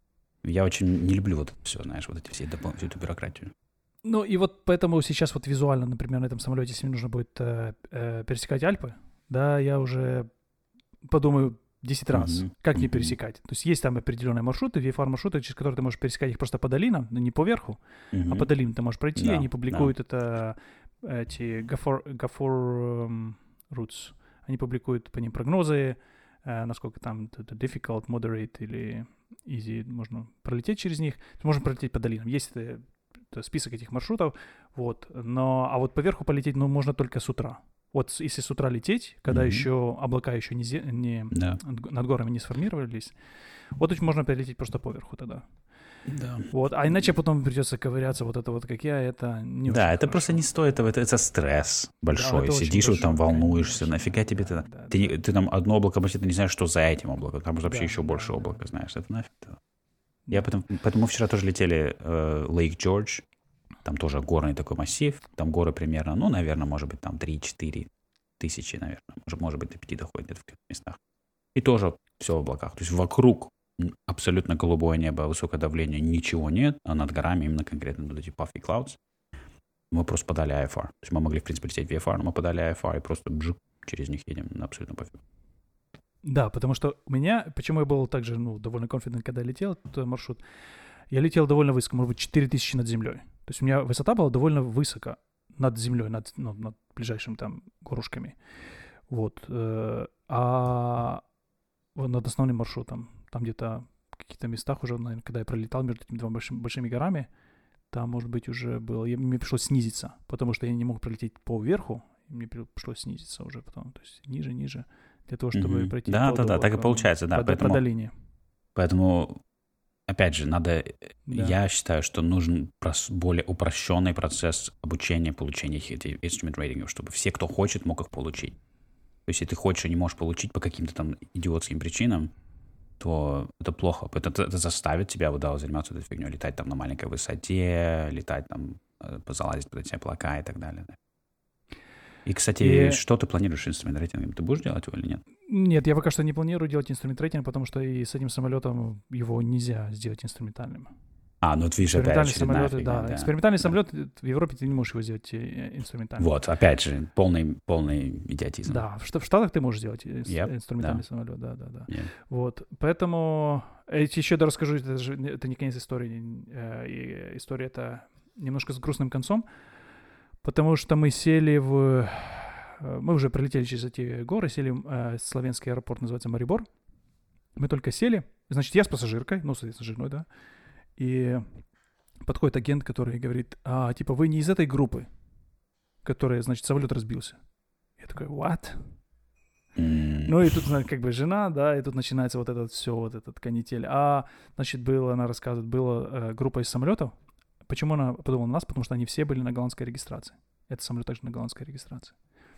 Я очень не люблю вот это все, знаешь, вот эти все, всю эту бюрократию. Ну, и вот поэтому сейчас вот визуально, например, на этом самолете, если мне нужно будет э, э, пересекать Альпы, да, я уже подумаю десять раз, mm-hmm. как мне mm-hmm. пересекать. То есть есть там определенные маршруты, ви эф ар-маршруты, через которые ты можешь пересекать их просто по долинам, но не по верху, mm-hmm. а по долинам ты можешь пройти, yeah. они публикуют yeah. это, эти Gafor, Gafor um, routes, они публикуют по ним прогнозы, э, насколько там difficult, moderate или easy, можно пролететь через них, можно пролететь по долинам. Есть это, список этих маршрутов, вот, но, а вот по верху полететь, ну, можно только с утра. Вот если с утра лететь, когда mm-hmm. еще облака еще не, не yeah. над горами не сформировались, вот тут можно полететь просто по верху тогда. Да. Вот, а иначе потом придется ковыряться, вот это вот как я, это не очень Да, это хорошо. просто не стоит, это, это стресс большой, да, сидишь вот там, волнуешься, конечно, нафига тебе это? Да, ты, да. ты там одно облако, ты не знаешь, что за этим облаком, там вообще да, еще да, больше да. облака, знаешь, это нафиг. Да, Я потом, поэтому мы вчера тоже летели э, Лейк Джордж, там тоже горный такой массив, там горы примерно, ну, наверное, может быть, там три-четыре тысячи, наверное, может, может быть, до пяти доходит где-то в каких-то местах. И тоже все в облаках, то есть вокруг абсолютно голубое небо, высокое давление, ничего нет, а над горами именно конкретно вот эти puffy clouds. Мы просто подали ай эф ар. То есть мы могли, в принципе, лететь в ви эф ар, но мы подали ай эф ар и просто бжук, через них едем на абсолютно пофиг. Да, потому что у меня, почему я был также, ну, довольно confident, когда я летел этот маршрут, я летел довольно высоко, может быть, четыре тысячи над землей. То есть у меня высота была довольно высоко над землей, над, ну, над ближайшими там горушками. Вот. А над основным маршрутом, там где-то в каких-то местах уже, наверное, когда я пролетал между этими двумя большими, большими горами, там, может быть, уже было... Я, мне пришлось снизиться, потому что я не мог пролететь по верху, мне пришлось снизиться уже потом, то есть ниже, ниже, для того, чтобы mm-hmm. пройти да, по, да, да, так и получается, да. По, поэтому, по долине. Поэтому, опять же, надо... Да. Я считаю, что нужен более упрощенный процесс обучения, получения этих instrument rating, чтобы все, кто хочет, мог их получить. То есть, если ты хочешь и не можешь получить по каким-то там идиотским причинам, то это плохо. Это, это заставит тебя вот, да, заниматься этой фигней, летать там на маленькой высоте, летать там, залазить под эти облака и так далее. Да. И, кстати, и... что ты планируешь инструмент-рейтингом? Ты будешь делать его или нет? Нет, я пока что не планирую делать инструмент-рейтинг, потому что и с этим самолетом его нельзя сделать инструментальным. А, ну вот видишь, опять очередная самолеты, фигня, да. да. Экспериментальный да. самолет в Европе ты не можешь его сделать инструментальным. Вот, опять же, полный, полный идиотизм. Да, в Штатах ты можешь сделать yep, инструментальный да. самолет, да, да, да. Yep. Вот, поэтому еще да расскажу, это, же, это не конец истории, история это немножко с грустным концом, потому что мы сели в... Мы уже пролетели через эти горы, сели в славянский аэропорт, называется Марибор. Мы только сели, значит, я с пассажиркой, ну, соответственно, женой, да, и подходит агент, который говорит, а, типа, вы не из этой группы, которая, значит, самолет разбился. Я такой, what? Mm. Ну, и тут, как бы, жена, да, и тут начинается вот это все, вот этот канитель. А, значит, было, она рассказывает, была э, группа из самолетов. Почему она подумала на нас? Потому что они все были на голландской регистрации. Этот самолет также на голландской регистрации.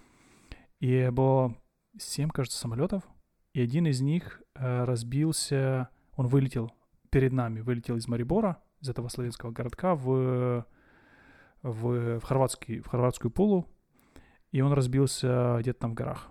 И было семь, кажется, самолетов, и один из них э, разбился, он вылетел перед нами, вылетел из Марибора, из этого славянского городка, в, в, в, хорватский, в хорватскую Пулу, и он разбился где-то там в горах.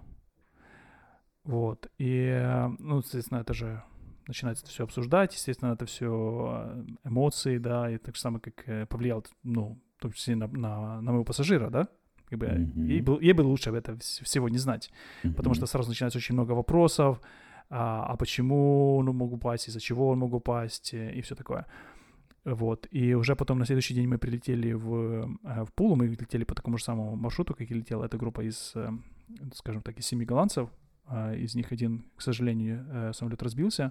Вот. И, ну, естественно, это же начинается все обсуждать, естественно, это все эмоции, да, и так же самое, как повлиял, ну, в том числе на, на, на моего пассажира, да, как бы mm-hmm. ей, был, ей было лучше об этом всего не знать, mm-hmm. потому что сразу начинается очень много вопросов, а, а почему он мог упасть, из-за чего он мог упасть, и все такое. Вот. И уже потом на следующий день мы прилетели в, в Пулу, мы летели по такому же самому маршруту, как и летела эта группа из, скажем так, из семи голландцев. Из них один, к сожалению, самолет разбился.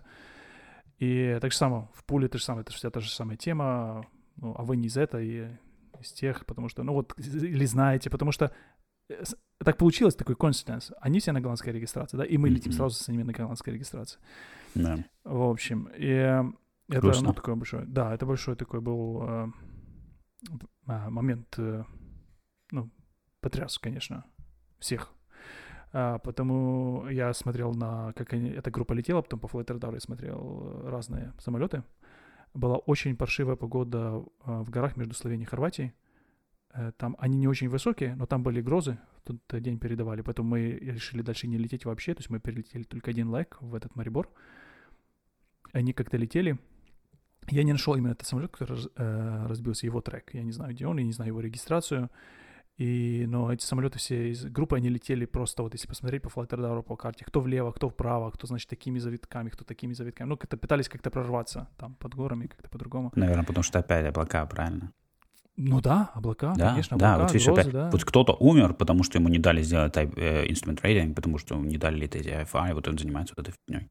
И так же самое, в Пуле то же самое, это вся та же самая тема, ну, а вы не из этой, из тех, потому что, ну вот, или знаете, потому что так получилось, такой coincidence. Они все на голландской регистрации, да, и мы mm-hmm. летим сразу с ними на голландской регистрации. Yeah. В общем, и это, Грустно. ну, такой большой, да, это большой такой был э, э, момент, э, ну, потряс, конечно, всех. А, потому я смотрел на, как они, эта группа летела, потом по Flight Radar я смотрел разные самолеты. Была очень паршивая погода в горах между Словенией и Хорватией. Там они не очень высокие, но там были грозы, в тот день передавали, поэтому мы решили дальше не лететь вообще, то есть мы перелетели только один лэг в этот Марибор. Они как-то летели. Я не нашел именно этот самолет, который э, разбился, его трек. Я не знаю, где он, я не знаю его регистрацию. И, но эти самолеты все из группы, они летели просто, вот если посмотреть по Flight Radar, по карте, кто влево, кто вправо, кто, значит, такими завитками, кто такими завитками. Ну, как-то пытались как-то прорваться там под горами, как-то по-другому. Наверное, потому что опять облака, правильно? Ну да, облака, да, конечно, да, облака, вот видишь, грозы, опять, да. Вот кто-то умер, потому что ему не дали сделать type, э, instrument rating, потому что ему не дали лететь ай эф ар, и вот он занимается вот этой фигней.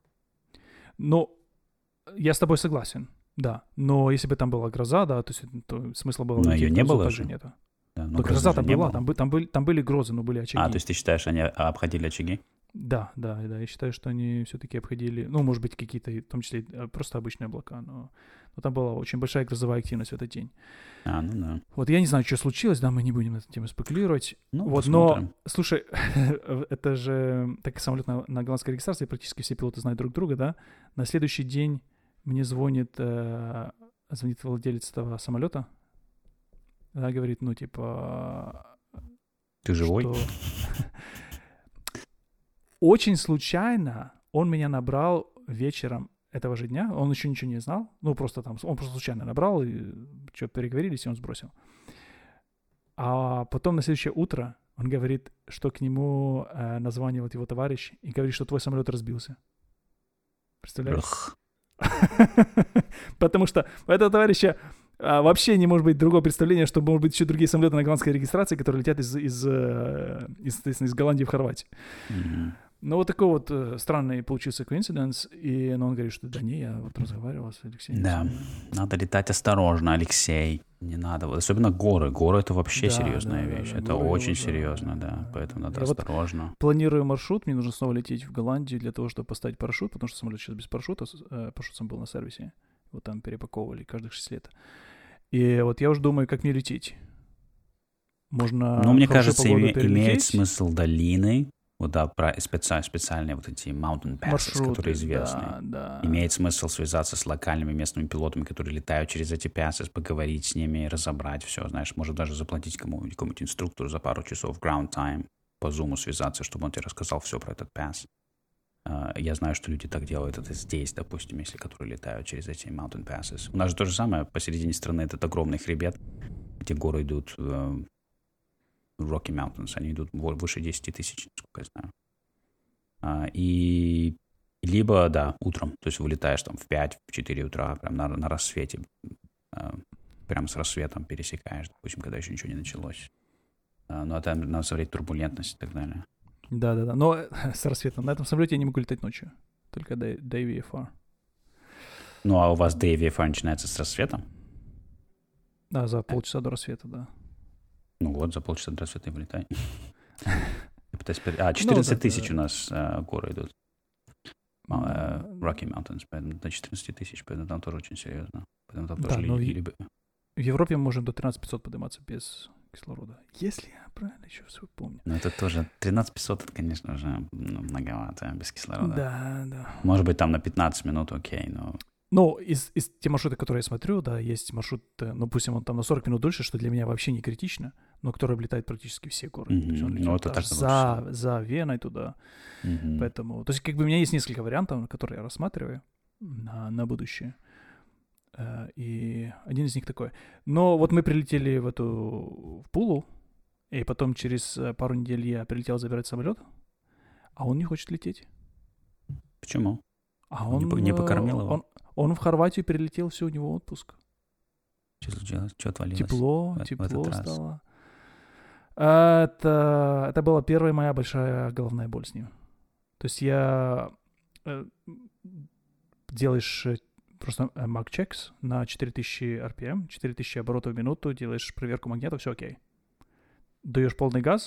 Ну, я с тобой согласен, да. Но если бы там была гроза, да, то, есть, то смысла было... Но ее не было же. Нету. Да, но гроза там была, там, там, были, там были грозы, но были очаги. А, то есть ты считаешь, они обходили очаги? Да, да, да, я считаю, что они все-таки обходили, ну, может быть, какие-то, в том числе, просто обычные облака, но, но там была очень большая грозовая активность в этот день. А, ну да. Вот я не знаю, что случилось, да, мы не будем на эту тему спекулировать. Ну, вот, но, слушай, это же, так как самолет на, на голландской регистрации, практически все пилоты знают друг друга, да, на следующий день мне звонит, э, звонит владелец этого самолета. Она говорит, ну, типа... Ты живой? Что... Очень случайно он меня набрал вечером этого же дня. Он еще ничего не знал. Ну, просто там... Он просто случайно набрал, и что, переговорились, и он сбросил. А потом на следующее утро он говорит, что к нему э, названивает его товарищ и говорит, что твой самолет разбился. Представляешь? Потому что у этого товарища а, вообще не может быть другого представления, что может быть еще другие самолеты на голландской регистрации, которые летят из, из, из, из, из Голландии в Хорватию. Mm-hmm. Ну, вот такой вот э, странный получился coincidence, и ну, он говорит, что да не, я вот разговаривал с Алексеем. Да, надо летать осторожно, Алексей, не надо, вот, особенно горы, горы это вообще да, серьезная да, вещь, да, это очень его, серьезно, да, да, поэтому надо я осторожно. Вот планирую маршрут, мне нужно снова лететь в Голландию для того, чтобы поставить парашют, потому что самолет сейчас без парашюта, э, парашют сам был на сервисе, его там перепаковывали каждых шесть лет. И вот я уже думаю, как мне лететь. Можно ну, мне кажется, име- имеет смысл долины. Вот да, про специ- специальные вот эти mountain passes, маршруты, которые известны. Да, да. Имеет смысл связаться с локальными местными пилотами, которые летают через эти passes, поговорить с ними, разобрать все, знаешь, может даже заплатить кому-нибудь, какому-нибудь инструктору за пару часов ground time, по зуму связаться, чтобы он тебе рассказал все про этот pass. Uh, я знаю, что люди так делают это здесь, допустим, если которые летают через эти mountain passes. У нас же то же самое, посередине страны этот огромный хребет, где горы идут... Uh, Rocky Mountains, они идут выше десять тысяч, насколько я знаю. А, и либо, да, утром, то есть вылетаешь там в пять-четыре утра, прям на, на рассвете, а, прям с рассветом пересекаешь, допустим, когда еще ничего не началось. А, но это надо смотреть турбулентность и так далее. Да-да-да, но с рассветом. На этом самолете я не могу летать ночью, только до, до ви эф ар. Ну, а у вас до ви эф ар начинается с рассветом? Да, за полчаса до рассвета, да. Ну вот, за полчаса до рассвета и вылетай. А, четырнадцать тысяч у нас горы идут. Rocky Mountains, поэтому до четырнадцать тысяч, поэтому там тоже очень серьезно. Поэтому там тоже либо... В Европе мы можем до тринадцать пятьсот подниматься без кислорода. Если я правильно еще все помню. Ну это тоже... тринадцать пятьсот, это, конечно же, многовато без кислорода. Да, да. Может быть, там на пятнадцать минут окей, но... Ну, из, из те маршруты, которые я смотрю, да, есть маршрут, ну, пусть он там на сорок минут дольше, что для меня вообще не критично, но который облетает практически все горы. Mm-hmm. То есть он летит ну, это за, за Веной туда. Mm-hmm. Поэтому, то есть как бы у меня есть несколько вариантов, которые я рассматриваю на, на будущее. И один из них такой. Но вот мы прилетели в эту в Пулу, и потом через пару недель я прилетел забирать самолет, а он не хочет лететь. Почему? А он не, не покормил его? Он, он в Хорватию перелетел, все, у него отпуск. Что случилось? Что отвалилось? Тепло, в, тепло в стало. Это, это была первая моя большая головная боль с ним. То есть я... Делаешь просто mag checks на четыре тысячи ар пи эм, четыре тысячи оборотов в минуту, делаешь проверку магнита, все окей. Даешь полный газ,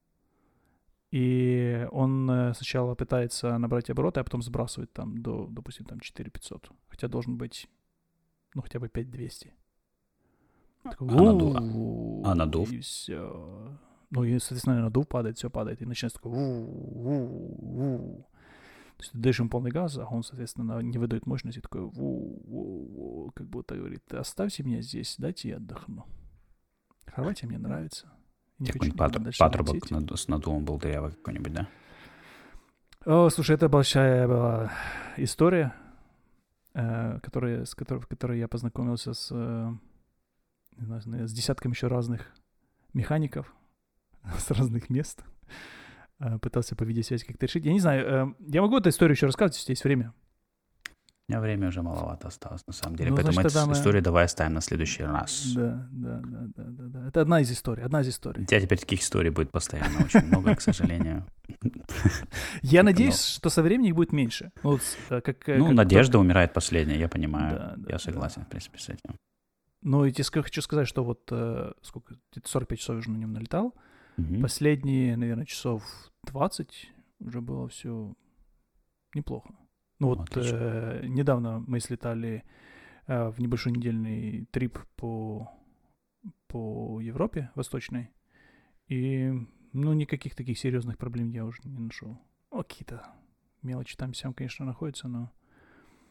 и он сначала пытается набрать обороты, а потом сбрасывает там до, допустим, там четыре тысячи пятьсот. Хотя должен быть, ну, хотя бы пять тысяч двести. Такой, а, надув? а надув? И все. Ну, и, соответственно, надув падает, все падает. И начинается такой... У-у-у-у. То есть ты даешь ему полный газ, а он, соответственно, не выдает мощности. Такой... У-у-у-у. Как будто говорит, оставьте меня здесь, дайте я отдохну. Хорватия мне нравится. Какой-нибудь патр- патрубок над, с надувом был дырявый какой-нибудь, да? О, слушай, это большая была история, э, которая, с которой, в которой я познакомился с, э, не знаю, с десятками еще разных механиков с разных мест. Э, пытался по видеосвязи как-то решить. Я не знаю, э, я могу эту историю еще рассказывать, если есть время? У меня время уже маловато осталось, на самом деле. Ну, поэтому значит, эту мы... историю давай оставим на следующий раз. Да, да, да, да, да, да. Это одна из историй, одна из историй. У тебя теперь таких историй будет постоянно очень много, к сожалению. Я надеюсь, что со временем их будет меньше. Ну, надежда умирает последняя, я понимаю. Я согласен, в принципе, с этим. Ну, и тебе хочу сказать, что вот сколько, сорок пять часов уже на нем налетал. Последние, наверное, часов двадцать уже было все неплохо. Ну вот э, недавно мы слетали э, в небольшой недельный трип по, по Европе восточной, и ну никаких таких серьезных проблем я уже не нашел. Ну, какие-то мелочи там всем, конечно, находятся, но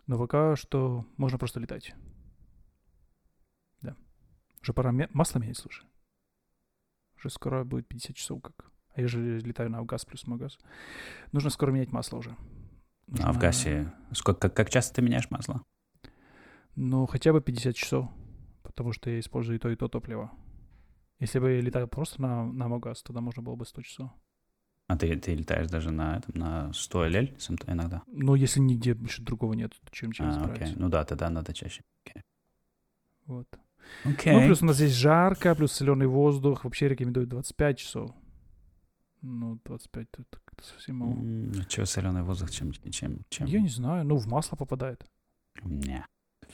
Но пока что можно просто летать. Да. Уже пора ме- масло менять, слушай. Уже скоро будет пятьдесят часов как. А я же летаю на Авгаз плюс Магаз. Нужно скоро менять масло уже. Нужно... На Авгасе... Сколько, как, как часто ты меняешь масло? Ну, хотя бы пятьдесят часов. Потому что я использую и то, и то топливо. Если бы я летал просто на, на Магаз, тогда можно было бы сто часов. А ты, ты летаешь даже на, там, на сто эл эл иногда? Ну, если нигде больше другого нет, то чем чем а, справиться. Окей. Ну да, тогда надо чаще. Okay. Вот. Okay. Ну, плюс у нас здесь жарко, плюс соленый воздух. Вообще рекомендуют двадцать пять часов. Ну, двадцать пять это как-то совсем мало. Mm, а что соленый воздух? Чем, чем, чем? Я не знаю. Ну, в масло попадает. Не.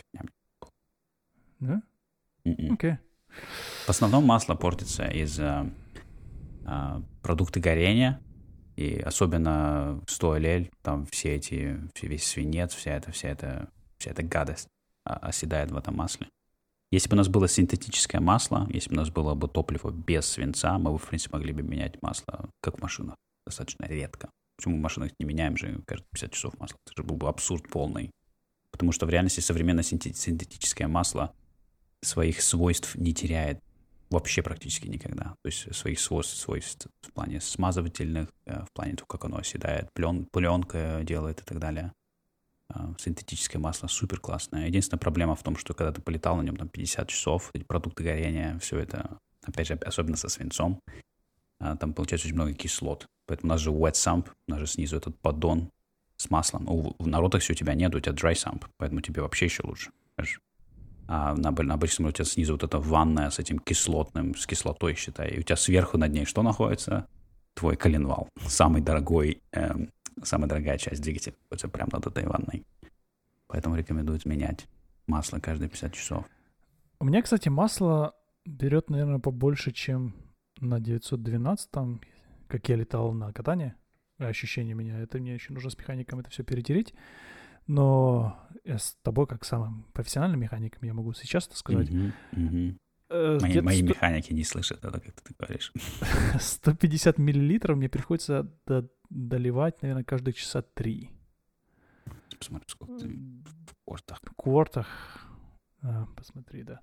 Да? Mm-mm. Окей. В основном масло портится из-за а, продукты горения, и особенно сто эл эл, там все эти, весь свинец, вся эта, вся эта, вся эта гадость оседает в этом масле. Если бы у нас было синтетическое масло, если бы у нас было бы топливо без свинца, мы бы, в принципе, могли бы менять масло, как в машинах, достаточно редко. Почему в машинах не меняем же каждые пятьдесят часов масло? Это же был бы абсурд полный. Потому что в реальности современное синтетическое масло своих свойств не теряет вообще практически никогда. То есть своих свойств, свойств в плане смазывательных, в плане того, как оно оседает, плен, пленка делает и так далее. Синтетическое масло супер классное. Единственная проблема в том, что когда ты полетал на нем там пятьдесят часов, эти продукты горения, все это, опять же, особенно со свинцом, там получается очень много кислот. Поэтому у нас же wet sump, у нас же снизу этот поддон с маслом. Ну, в народах у тебя нет, у тебя dry sump, поэтому тебе вообще еще лучше. Понимаешь? А на, на обычном у тебя снизу вот эта ванная с этим кислотным, с кислотой, считай. И у тебя сверху над ней что находится? Твой коленвал. Самый дорогой, эм, самая дорогая часть двигателя находится прямо над этой ванной. Поэтому рекомендуют менять масло каждые пятьдесят часов. У меня, кстати, масло берет, наверное, побольше, чем на девятьсот двенадцатом, как я летал на катание. Ощущение у меня. Это мне еще нужно с механиком это все перетереть. Но я с тобой, как самым профессиональным механиком, я могу сейчас это сказать. Mm-hmm, mm-hmm. Э, мои мои сто... механики не слышат это, как ты говоришь. сто пятьдесят миллилитров мне приходится до- доливать, наверное, каждые часа три. Посмотри, сколько ты в квартах. В квартах. А, посмотри, да.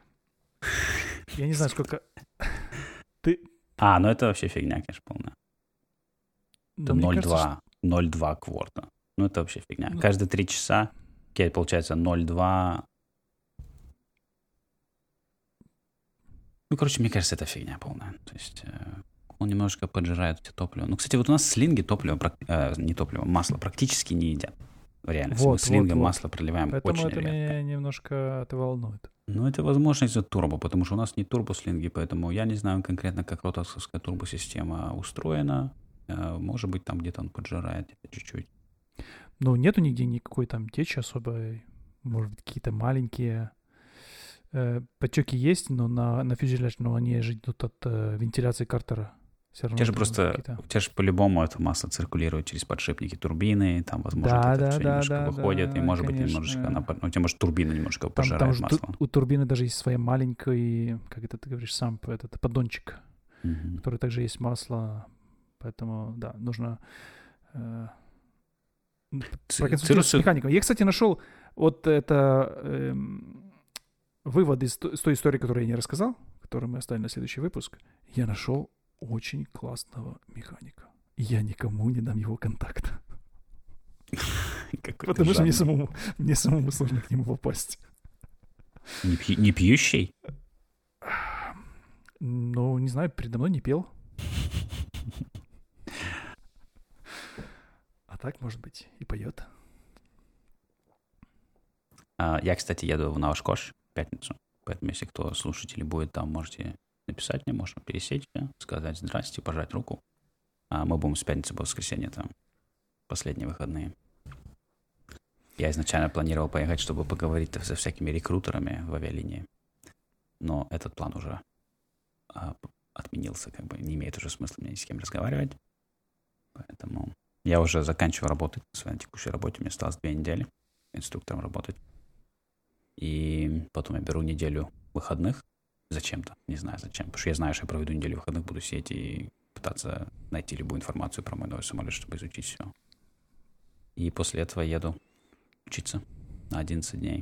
Я не знаю, сколько... Ты... А, ну это вообще фигня, конечно, полная. Это ноль целых два что... ноль целых два кварта. Ну, это вообще фигня. Ну, каждые три часа, окей, получается ноль целых два. Ну, короче, мне кажется, это фигня полная. То есть э, он немножко поджирает эти топливо. Ну, кстати, вот у нас слинги топливо, э, не топливо, масло практически не едят. В реальности. Вот, Мы слингом вот, масло проливаем Поэтому очень это редко. меня немножко это волнует. Ну, это возможно из-за турбо, потому что у нас не турбослинги, поэтому я не знаю конкретно, как ротовская турбосистема устроена. Э, может быть, там где-то он поджирает чуть-чуть. Ну, нету нигде никакой там течи особой. Может быть, какие-то маленькие э, потеки есть, но на, на фюзеляж, но они же идут от э, вентиляции картера. У тебя же просто, какие-то... у тебя же по-любому это масло циркулирует через подшипники турбины, там, возможно, да, это да, все да, немножко да, выходит, да, и, может конечно. быть, немножечко, она, ну, у тебя, может, турбина немножко там, пожирает там масло. У, у турбины даже есть своя маленькая, как это ты говоришь, сам этот поддончик, mm-hmm. который также есть масло, поэтому, да, нужно... Э, проконсультироваться с механиком. Я, кстати, нашел вот это э, вывод из, из той истории, которую я не рассказал, которую мы оставили на следующий выпуск. Я нашел очень классного механика. Я никому не дам его контакт. Потому что мне самому, мне самому сложно к нему попасть. Не, пью, не пьющий? Ну, не знаю, передо мной не пел. А так, может быть, и поет. А, я, кстати, еду в Навашкош в пятницу. Поэтому, если кто слушатель будет там, можете написать мне, можно пересечься, сказать здрасте, пожать руку. А мы будем с пятницы по воскресенье там. Последние выходные. Я изначально планировал поехать, чтобы поговорить со всякими рекрутерами в авиалинии. Но этот план уже а, отменился, как бы не имеет уже смысла мне ни с кем разговаривать. Поэтому я уже заканчиваю работать на своей текущей работе. Мне осталось две недели инструктором работать. И потом я беру неделю выходных. Зачем-то. Не знаю зачем. Потому что я знаю, что я проведу неделю выходных, буду сидеть и пытаться найти любую информацию про мой новый самолет, чтобы изучить все. И после этого еду учиться на одиннадцать дней.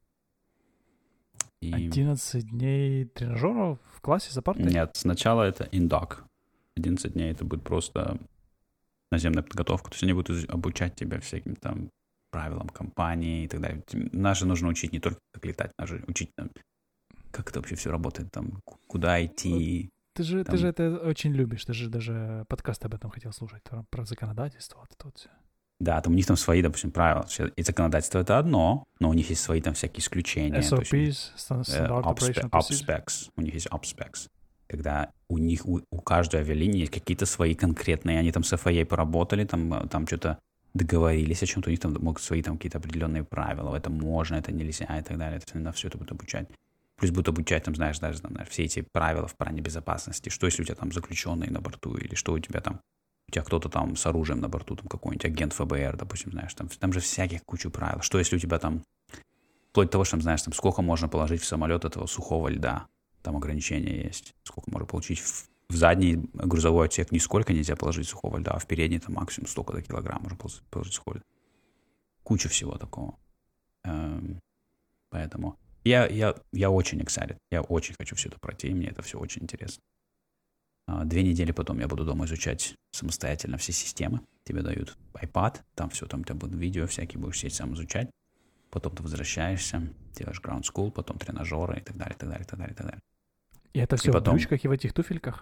И... одиннадцать дней тренажеров в классе за партой? Нет, сначала это индок. одиннадцать дней это будет просто наземная подготовка. То есть они будут обучать тебя всяким там правилам компании и так далее. Нас же нужно учить не только как летать, нас же учить там, как это вообще все работает, там, куда идти. Ты же, там... ты же это очень любишь, ты же даже подкаст об этом хотел слушать, про законодательство, вот это вот все. Да, там у них там свои, допустим, правила. И законодательство — это одно, но у них есть свои там всякие исключения. эс о пи, Standard Operation Procedure. OpSpecs. У них есть OpSpecs. Когда у них, у, у каждой авиалинии есть какие-то свои конкретные, они там с эф эй эй поработали, там, там что-то договорились о чем-то, у них там могут свои там какие-то определенные правила, это можно, это нельзя и так далее. Это, на все это будут обучать. Плюс будут обучать, там, знаешь, даже там, все эти правила в плане безопасности. Что, если у тебя там заключенные на борту, или что у тебя там, у тебя кто-то там с оружием на борту, там какой-нибудь агент эф бэ эр, допустим, знаешь, там, там же всяких кучу правил. Что, если у тебя там, вплоть до того, что, там, знаешь, там, сколько можно положить в самолет этого сухого льда, там ограничения есть, сколько можно получить в, в задний грузовой отсек, нисколько нельзя положить сухого льда, а в передний там максимум столько-то килограмм можно положить сухого льда. Куча всего такого. Эм, поэтому я, я, я очень excited, я очень хочу все это пройти, и мне это все очень интересно. А, две недели потом я буду дома изучать самостоятельно все системы. Тебе дают iPad, там все, там у тебя будут видео всякие, будешь сидеть сам изучать. Потом ты возвращаешься, делаешь ground school, потом тренажеры и так далее, и так далее, и так далее, и так далее. И это все и потом... в брючках и в этих туфельках?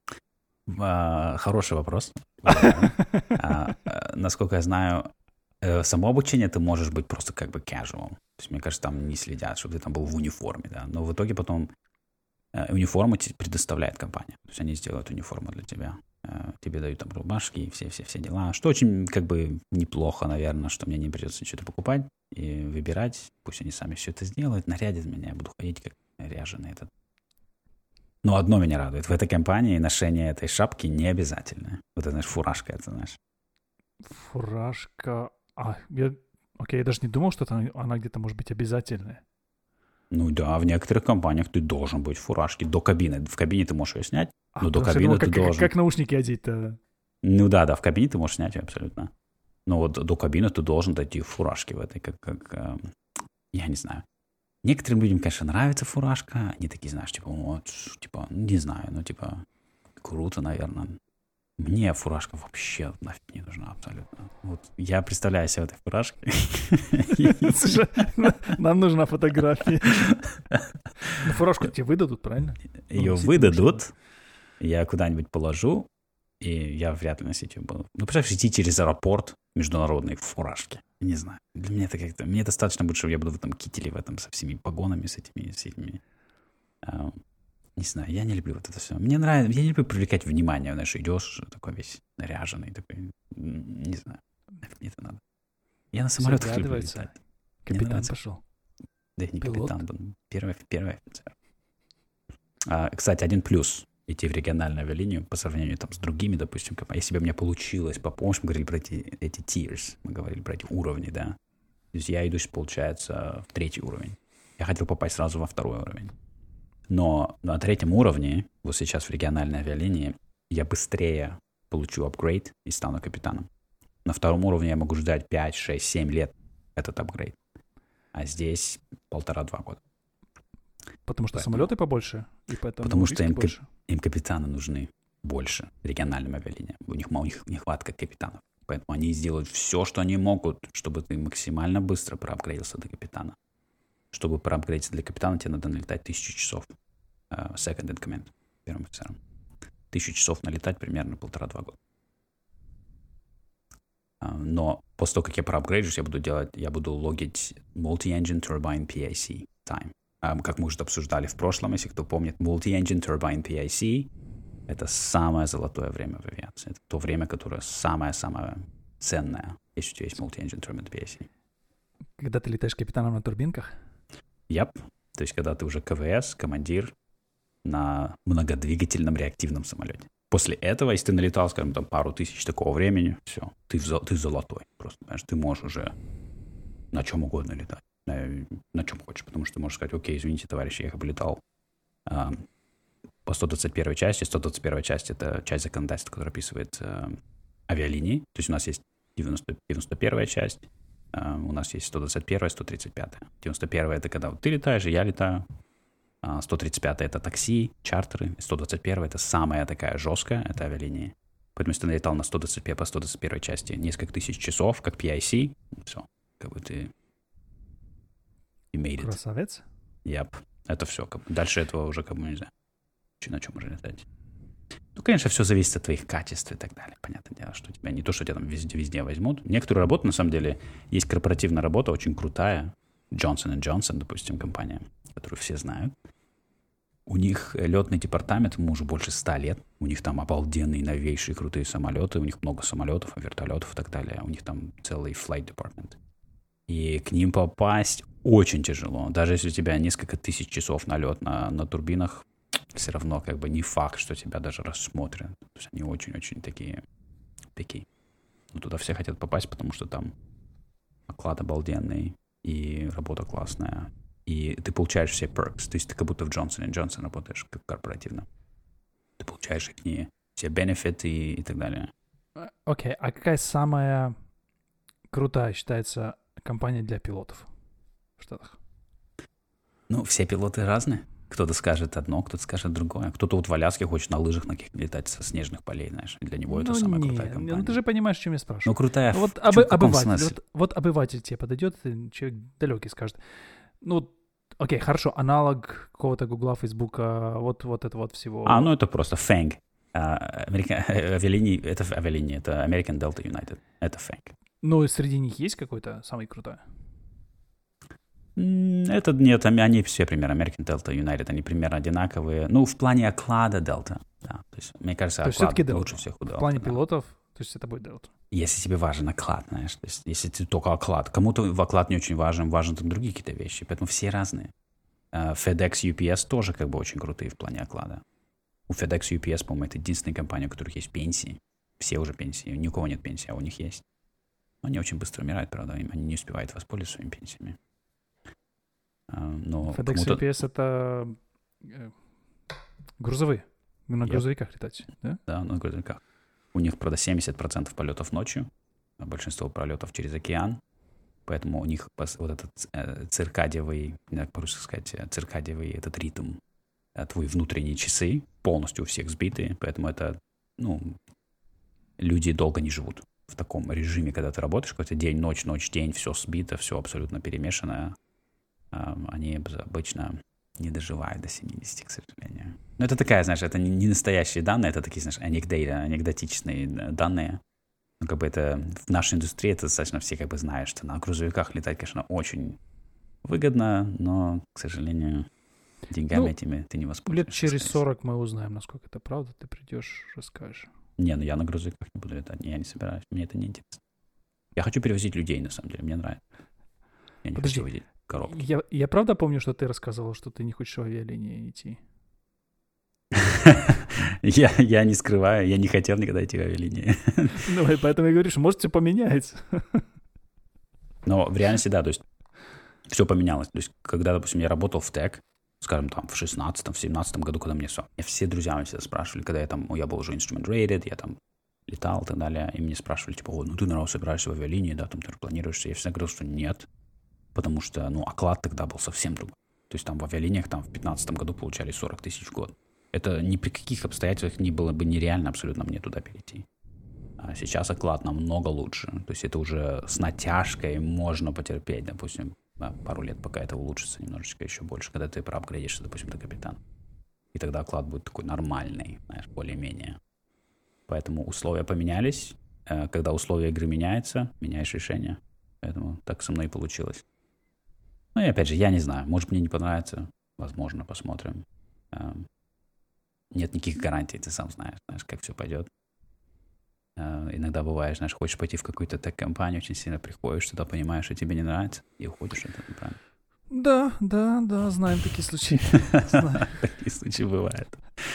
А, хороший вопрос. Насколько я знаю, само обучение ты можешь быть просто как бы casual. То есть, мне кажется, там не следят, чтобы ты там был в униформе, да. Но в итоге потом униформу тебе предоставляет компания. То есть они сделают униформу для тебя. Тебе дают там рубашки и все-все-все дела. Что очень как бы неплохо, наверное, что мне не придется что-то покупать и выбирать. Пусть они сами все это сделают, нарядят меня, я буду ходить как ряженый этот. Но одно меня радует. В этой компании ношение этой шапки не обязательно. Вот это, знаешь, фуражка, это, знаешь. Фуражка... А, я... Окей, я даже не думал, что это, она где-то может быть обязательная. Ну да, в некоторых компаниях ты должен быть в фуражке до кабины. В кабине ты можешь ее снять, а, но до кабины думал, ты как, должен... Как, как наушники одеть-то? Ну да, да, в кабине ты можешь снять ее абсолютно. Но вот до кабины ты должен дойти в фуражке в этой, как... как э, я не знаю. Некоторым людям, конечно, нравится фуражка. Они такие, знаешь, типа, вот, типа, не знаю, ну, типа, круто, наверное. Мне фуражка вообще нафиг не нужна абсолютно. Вот я представляю себя в этой фуражке. Слушай, нам нужна фотография. Фуражку тебе выдадут, правильно? Ее выдадут, я куда-нибудь положу, и я вряд ли носить ее буду. Ну, представляешь, идти через аэропорт международный в фуражке. Не знаю. Для меня это как-то... Мне достаточно будет, что я буду в этом кителе, в этом, со всеми погонами, с этими... С этими а, не знаю, я не люблю вот это все. Мне нравится... Я не люблю привлекать внимание. Знаешь, идешь такой весь наряженный, такой... Не знаю. Мне это надо. Я на самолетах люблю летать. Капитан пошел. Да не Пилот? Капитан. Первый, первый офицер. А, кстати, один плюс. Идти в региональную авиалинию по сравнению там, с другими, допустим, если бы у меня получилось, помнишь, мы говорили про эти, эти tiers, мы говорили про эти уровни, да. То есть я иду, получается, в третий уровень. Я хотел попасть сразу во второй уровень. Но на третьем уровне, вот сейчас в региональной авиалинии, я быстрее получу апгрейд и стану капитаном. На втором уровне я могу ждать пять, шесть, семь лет этот апгрейд. А здесь полтора-два года. Потому что поэтому, самолеты побольше, и поэтому потому что им, кап, им капитаны нужны больше региональным авиалиниям. У них, у них нехватка капитанов. Поэтому они сделают все, что они могут, чтобы ты максимально быстро проапгрейдился до капитана. Чтобы проапгрейдиться для капитана, тебе надо налетать тысячу часов. Uh, second in command, первым офицером. Тысячу часов налетать примерно полтора-два года. Uh, но после того, как я проапгрейджусь, я буду делать, я буду логить Multi-Engine Turbine пи ай си time. Um, как мы уже обсуждали в прошлом, если кто помнит, Multi-Engine Turbine пи ай си — это самое золотое время в авиации. Это то время, которое самое-самое ценное, если у тебя есть Multi-Engine Turbine пи ай си. Когда ты летаешь капитаном на турбинках? Yep. То есть, когда ты уже ка вэ эс, командир на многодвигательном реактивном самолете. После этого, если ты налетал, скажем, там пару тысяч такого времени, все, ты, ты золотой. Просто, понимаешь, ты можешь уже на чем угодно летать. На, на чем хочешь, потому что ты можешь сказать: окей, извините, товарищи, я полетал а, по сто двадцать первой части. сто двадцать первая часть — это часть законодательства, которая описывает а, авиалинии. То есть у нас есть девяносто, девяносто первая часть, У нас есть сто двадцать первая, сто тридцать пятая. девяносто первая — это когда вот ты летаешь, и я летаю. сто тридцать пятая — это такси, чартеры. сто двадцать первая — это самая такая жесткая, это авиалинии. Поэтому если ты налетал на сто двадцать первой, по сто двадцать первой части несколько тысяч часов, как пи ай си, все, как бы ты you made it. Красавец. Yep. Это все. Как бы. Дальше этого уже как бы нельзя. На чем можно летать? Ну, конечно, все зависит от твоих качеств и так далее. Понятное дело, что тебя не то, что тебя там везде-везде возьмут. Некоторые работы, на самом деле, есть корпоративная работа, очень крутая. Johnson энд Johnson, допустим, компания, которую все знают. У них летный департамент, ему уже больше ста лет. У них там обалденные, новейшие, крутые самолеты. У них много самолетов, вертолетов и так далее. У них там целый flight department. И к ним попасть очень тяжело. Даже если у тебя несколько тысяч часов налет на, на турбинах, все равно как бы не факт, что тебя даже рассмотрят. То есть они очень-очень такие такие. Но туда все хотят попасть, потому что там оклад обалденный, и работа классная, и ты получаешь все perks. То есть ты как будто в Johnson энд Johnson работаешь как корпоративно. Ты получаешь их не все бенефиты и, и так далее. Окей, okay. А какая самая крутая считается компания для пилотов в Штатах? Ну, все пилоты разные. Кто-то скажет одно, кто-то скажет другое. Кто-то вот в Аляске хочет на лыжах на каких-то летать со снежных полей, знаешь. Для него это ну, самая не, крутая компания. Ну, ты же понимаешь, о чем я спрашиваю. Ну, крутая ну, вот в, об, в обыватель, вот, вот обыватель тебе подойдет, человек далекий скажет, ну, окей, хорошо, аналог какого-то Гугла, Фейсбука, вот, вот это вот всего. А, ну, это просто Фэнг. Америка... Авиалинии, это авиалинии, это American Delta United. Это Фэнг. Ну, среди них есть какой-то самый крутой? Это нет, они все примерно American Delta United, они примерно одинаковые. Ну, в плане оклада Delta, да. То есть, мне кажется, то оклад Delta. Лучше всех у Delta. В плане да. пилотов, то есть это будет Delta. Если тебе важен оклад, знаешь, то есть если ты только оклад. Кому-то в оклад не очень важен, важны там другие какие-то вещи, поэтому все разные. Uh, FedEx, ю пи эс тоже как бы очень крутые в плане оклада. У FedEx и ю пи эс, по-моему, это единственные компании, у которых есть пенсии. Все уже пенсии, ни у кого нет пенсии, а у них есть. Они очень быстро умирают, правда, они не успевают воспользоваться своими пенсиями. Но FedEx и ю пи эс — это грузовые. На yep. грузовиках летать, да? Да, на грузовиках. У них, правда, семьдесят процентов полетов ночью, а большинство полетов через океан. Поэтому у них вот этот циркадиевый, как по-русски сказать, циркадиевый этот ритм, твои внутренние часы полностью у всех сбиты. Поэтому это, ну, люди долго не живут в таком режиме, когда ты работаешь, какой-то день, ночь, ночь, день, все сбито, все абсолютно перемешанное. Они обычно не доживают до семидесяти, к сожалению. Но это такая, знаешь, это не настоящие данные, это такие, знаешь, анекдоты, анекдотичные данные. Ну, как бы это в нашей индустрии это достаточно все как бы знают, что на грузовиках летать, конечно, очень выгодно, но, к сожалению, деньгами ну, этими ты не воспользуешься. Лет через сорок мы узнаем, насколько это правда, ты придешь, расскажешь. Не, ну я на грузовиках не буду летать, я не собираюсь, мне это не интересно. Я хочу перевозить людей, на самом деле, мне нравится. Я не Подожди. хочу возить коробки. Я, я правда помню, что ты рассказывал, что ты не хочешь в авиалинии идти? я, я не скрываю, я не хотел никогда идти в авиалинии. Ну, и поэтому я говорю, что может все поменяется. Но в реальности, да, то есть все поменялось. То есть когда, допустим, я работал в ТЭК, скажем, там, в шестнадцатом, в семнадцатом году, когда мне все, мне все друзья меня всегда спрашивали, когда я там, я был уже instrument rated, я там летал и так далее, и мне спрашивали, типа, о, ну ты, наверное, собираешься в авиалинии, да, там ты планируешься. Я всегда говорил, что нет, потому что, ну, оклад тогда был совсем другой. То есть там в авиалиниях там в пятнадцатом году получали сорок тысяч в год. Это ни при каких обстоятельствах не было бы нереально абсолютно мне туда перейти. А сейчас оклад намного лучше. То есть это уже с натяжкой можно потерпеть, допустим, пару лет, пока это улучшится немножечко еще больше, когда ты проапгрейдишься, допустим, до капитана. И тогда оклад будет такой нормальный, знаешь, более-менее. Поэтому условия поменялись. Когда условия игры меняются, меняешь решение. Поэтому так со мной и получилось. Ну и опять же, я не знаю. Может, мне не понравится. Возможно, посмотрим. Нет никаких гарантий, ты сам знаешь, знаешь, как все пойдет. Иногда бывает, знаешь, хочешь пойти в какую-то тег-компанию, очень сильно приходишь туда, понимаешь, что тебе не нравится, и уходишь, это неправильно. Да, да, да, знаем такие случаи. Такие случаи бывают.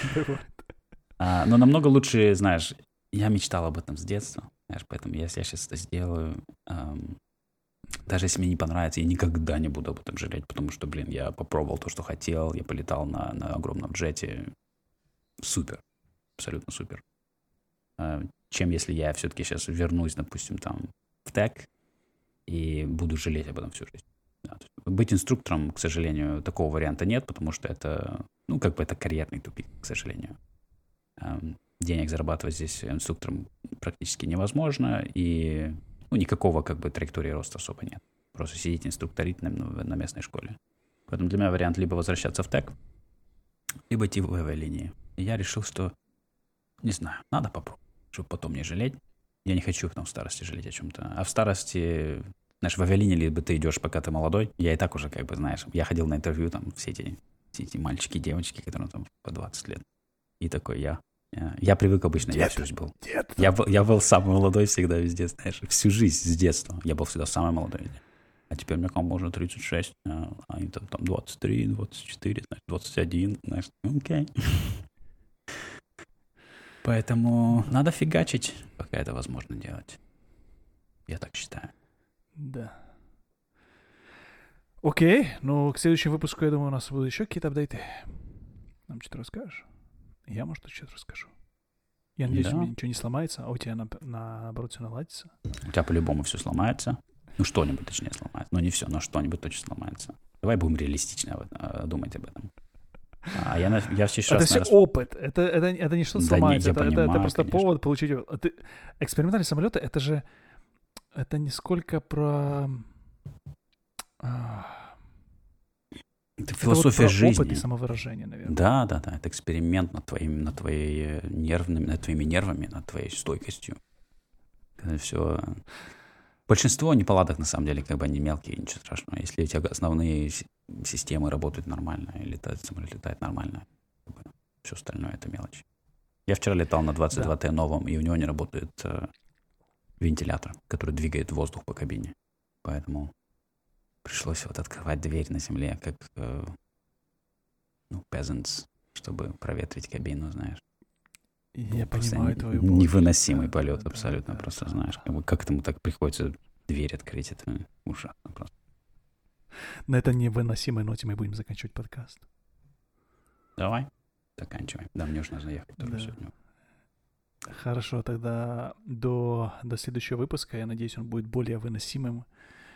Но намного лучше, знаешь, я мечтал об этом с детства, знаешь, поэтому если я сейчас это сделаю, даже если мне не понравится, я никогда не буду об этом жалеть, потому что, блин, я попробовал то, что хотел, я полетал на, на огромном джете. Супер. Абсолютно супер. Чем если я все-таки сейчас вернусь, допустим, там в ТЭК, и буду жалеть об этом всю жизнь. Да, быть инструктором, к сожалению, такого варианта нет, потому что это, ну, как бы это карьерный тупик, к сожалению. Денег зарабатывать здесь инструктором практически невозможно, и ну, никакого как бы траектории роста особо нет. Просто сидеть инструкторить на, на местной школе. Поэтому для меня вариант либо возвращаться в ТЭК, либо идти в авиалинии. И я решил, что, не знаю, надо попробовать, чтобы потом не жалеть. Я не хочу потом в старости жалеть о чем-то. А в старости, знаешь, в авиалинии либо ты идешь, пока ты молодой. Я и так уже, как бы, знаешь, я ходил на интервью, там, все эти, все эти мальчики, девочки, которым там по двадцать лет. И такой я. Я, я привык обычно, дед, я всю жизнь был. Я, был. я был самый молодой всегда везде, знаешь, всю жизнь с детства. Я был всегда самый молодой везде. А теперь мне кому можно тридцать шесть, а они там, там двадцать три, двадцать четыре, двадцать один, знаешь, окей. Поэтому надо фигачить, пока это возможно делать. Я так считаю. Да. Окей, ну к следующему выпуску, я думаю, у нас будут еще какие-то апдейты. Нам что-то расскажешь? Я, может, что-то расскажу. Я надеюсь, да. У меня ничего не сломается, а у тебя, на, наоборот, все наладится. У тебя по-любому все сломается. Ну, что-нибудь, точнее, сломается. Ну, не все, но что-нибудь точно сломается. Давай будем реалистично думать об этом. А я, я сейчас, это все наверное... опыт. Это, это, это не что-то да сломается. Не, это, понимаю, это, это просто конечно. повод получить... А ты... Экспериментальные самолеты, это же... Это не сколько про... Это философия вот про жизни. Опыт и самовыражение, наверное. Да, да, да. Это эксперимент над, твоим, над, твоей нервными, над твоими нервами, над твоей стойкостью. Когда все... Большинство неполадок, на самом деле, как бы они мелкие, ничего страшного. Если эти основные системы работают нормально, и летает, самолет летает нормально, все остальное — это мелочь. Я вчера летал на двадцать два Т новом, и у него не работает э, вентилятор, который двигает воздух по кабине. Поэтому пришлось вот открывать дверь на земле, как э, ну, peasants, чтобы проветрить кабину, знаешь. Я понимаю твою боль. Невыносимый да, полет, да, абсолютно. Да, просто, да, знаешь, как, бы, как этому так приходится дверь открыть, это ужасно просто. На этой невыносимой ноте мы будем заканчивать подкаст. Давай, заканчиваем. Да, мне уже нужно ехать тоже да. сегодня. Хорошо, тогда до, до следующего выпуска, я надеюсь, он будет более выносимым.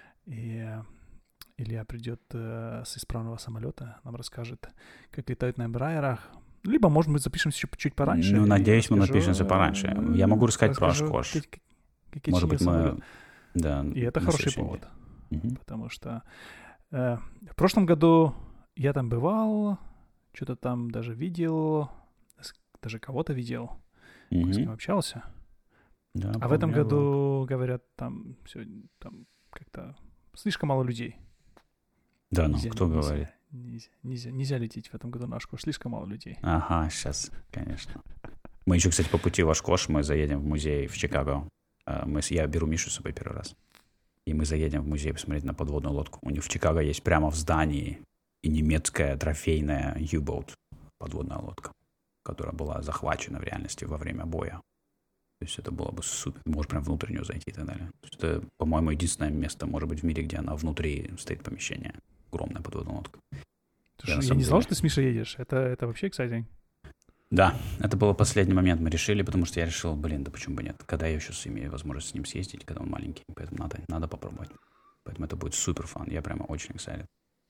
И Илья придет э, с исправного самолета, нам расскажет, как летают на эмбрайерах. Либо, может быть, запишемся чуть, чуть пораньше. Ну, надеюсь, мы напишемся пораньше. Я могу рассказать про Ашкош. Может быть, мы... Да, и это хороший повод. Угу. Потому что э, в прошлом году я там бывал, что-то там даже видел, даже кого-то видел, угу. с кем общался. Да, а в этом году, говорят, там все там как-то слишком мало людей. Да, ну, нельзя, кто нельзя, говорит? Нельзя, нельзя, нельзя лететь в этом году на Ашкош, слишком мало людей. Ага, сейчас, конечно. Мы еще, кстати, по пути в Ашкош, мы заедем в музей в Чикаго. Мы, я беру Мишу с собой первый раз. И мы заедем в музей посмотреть на подводную лодку. У них в Чикаго есть прямо в здании и немецкая трофейная U-boat, подводная лодка, которая была захвачена в реальности во время боя. То есть это было бы супер. Ты можешь прям внутрь нее зайти и так далее. То есть это, по-моему, единственное место, может быть, в мире, где она внутри стоит помещение. Огромная подводная лодка. Слушай, я, я не знал, что ты с Мишей едешь. Это, это вообще exciting. Да, это был последний момент, мы решили, потому что я решил, блин, да почему бы нет. Когда я еще имею возможность с ним съездить, когда он маленький, поэтому надо, надо попробовать. Поэтому это будет супер фан. Я прямо очень excited.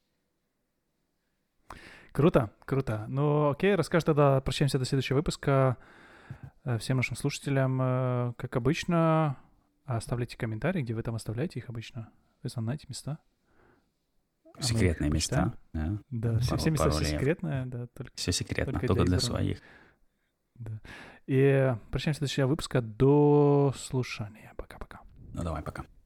Круто, круто. Ну, окей, расскажи тогда, прощаемся до следующего выпуска. Всем нашим слушателям, как обычно, оставляйте комментарии, где вы там оставляете их обычно. Вы знаете места. Секретные места. Да, да все, все места все секретные. Да, только, все секретно, только, только для, для своих. Да. И прощаемся до следующего выпуска. До слушания. Пока-пока. Ну, давай, пока.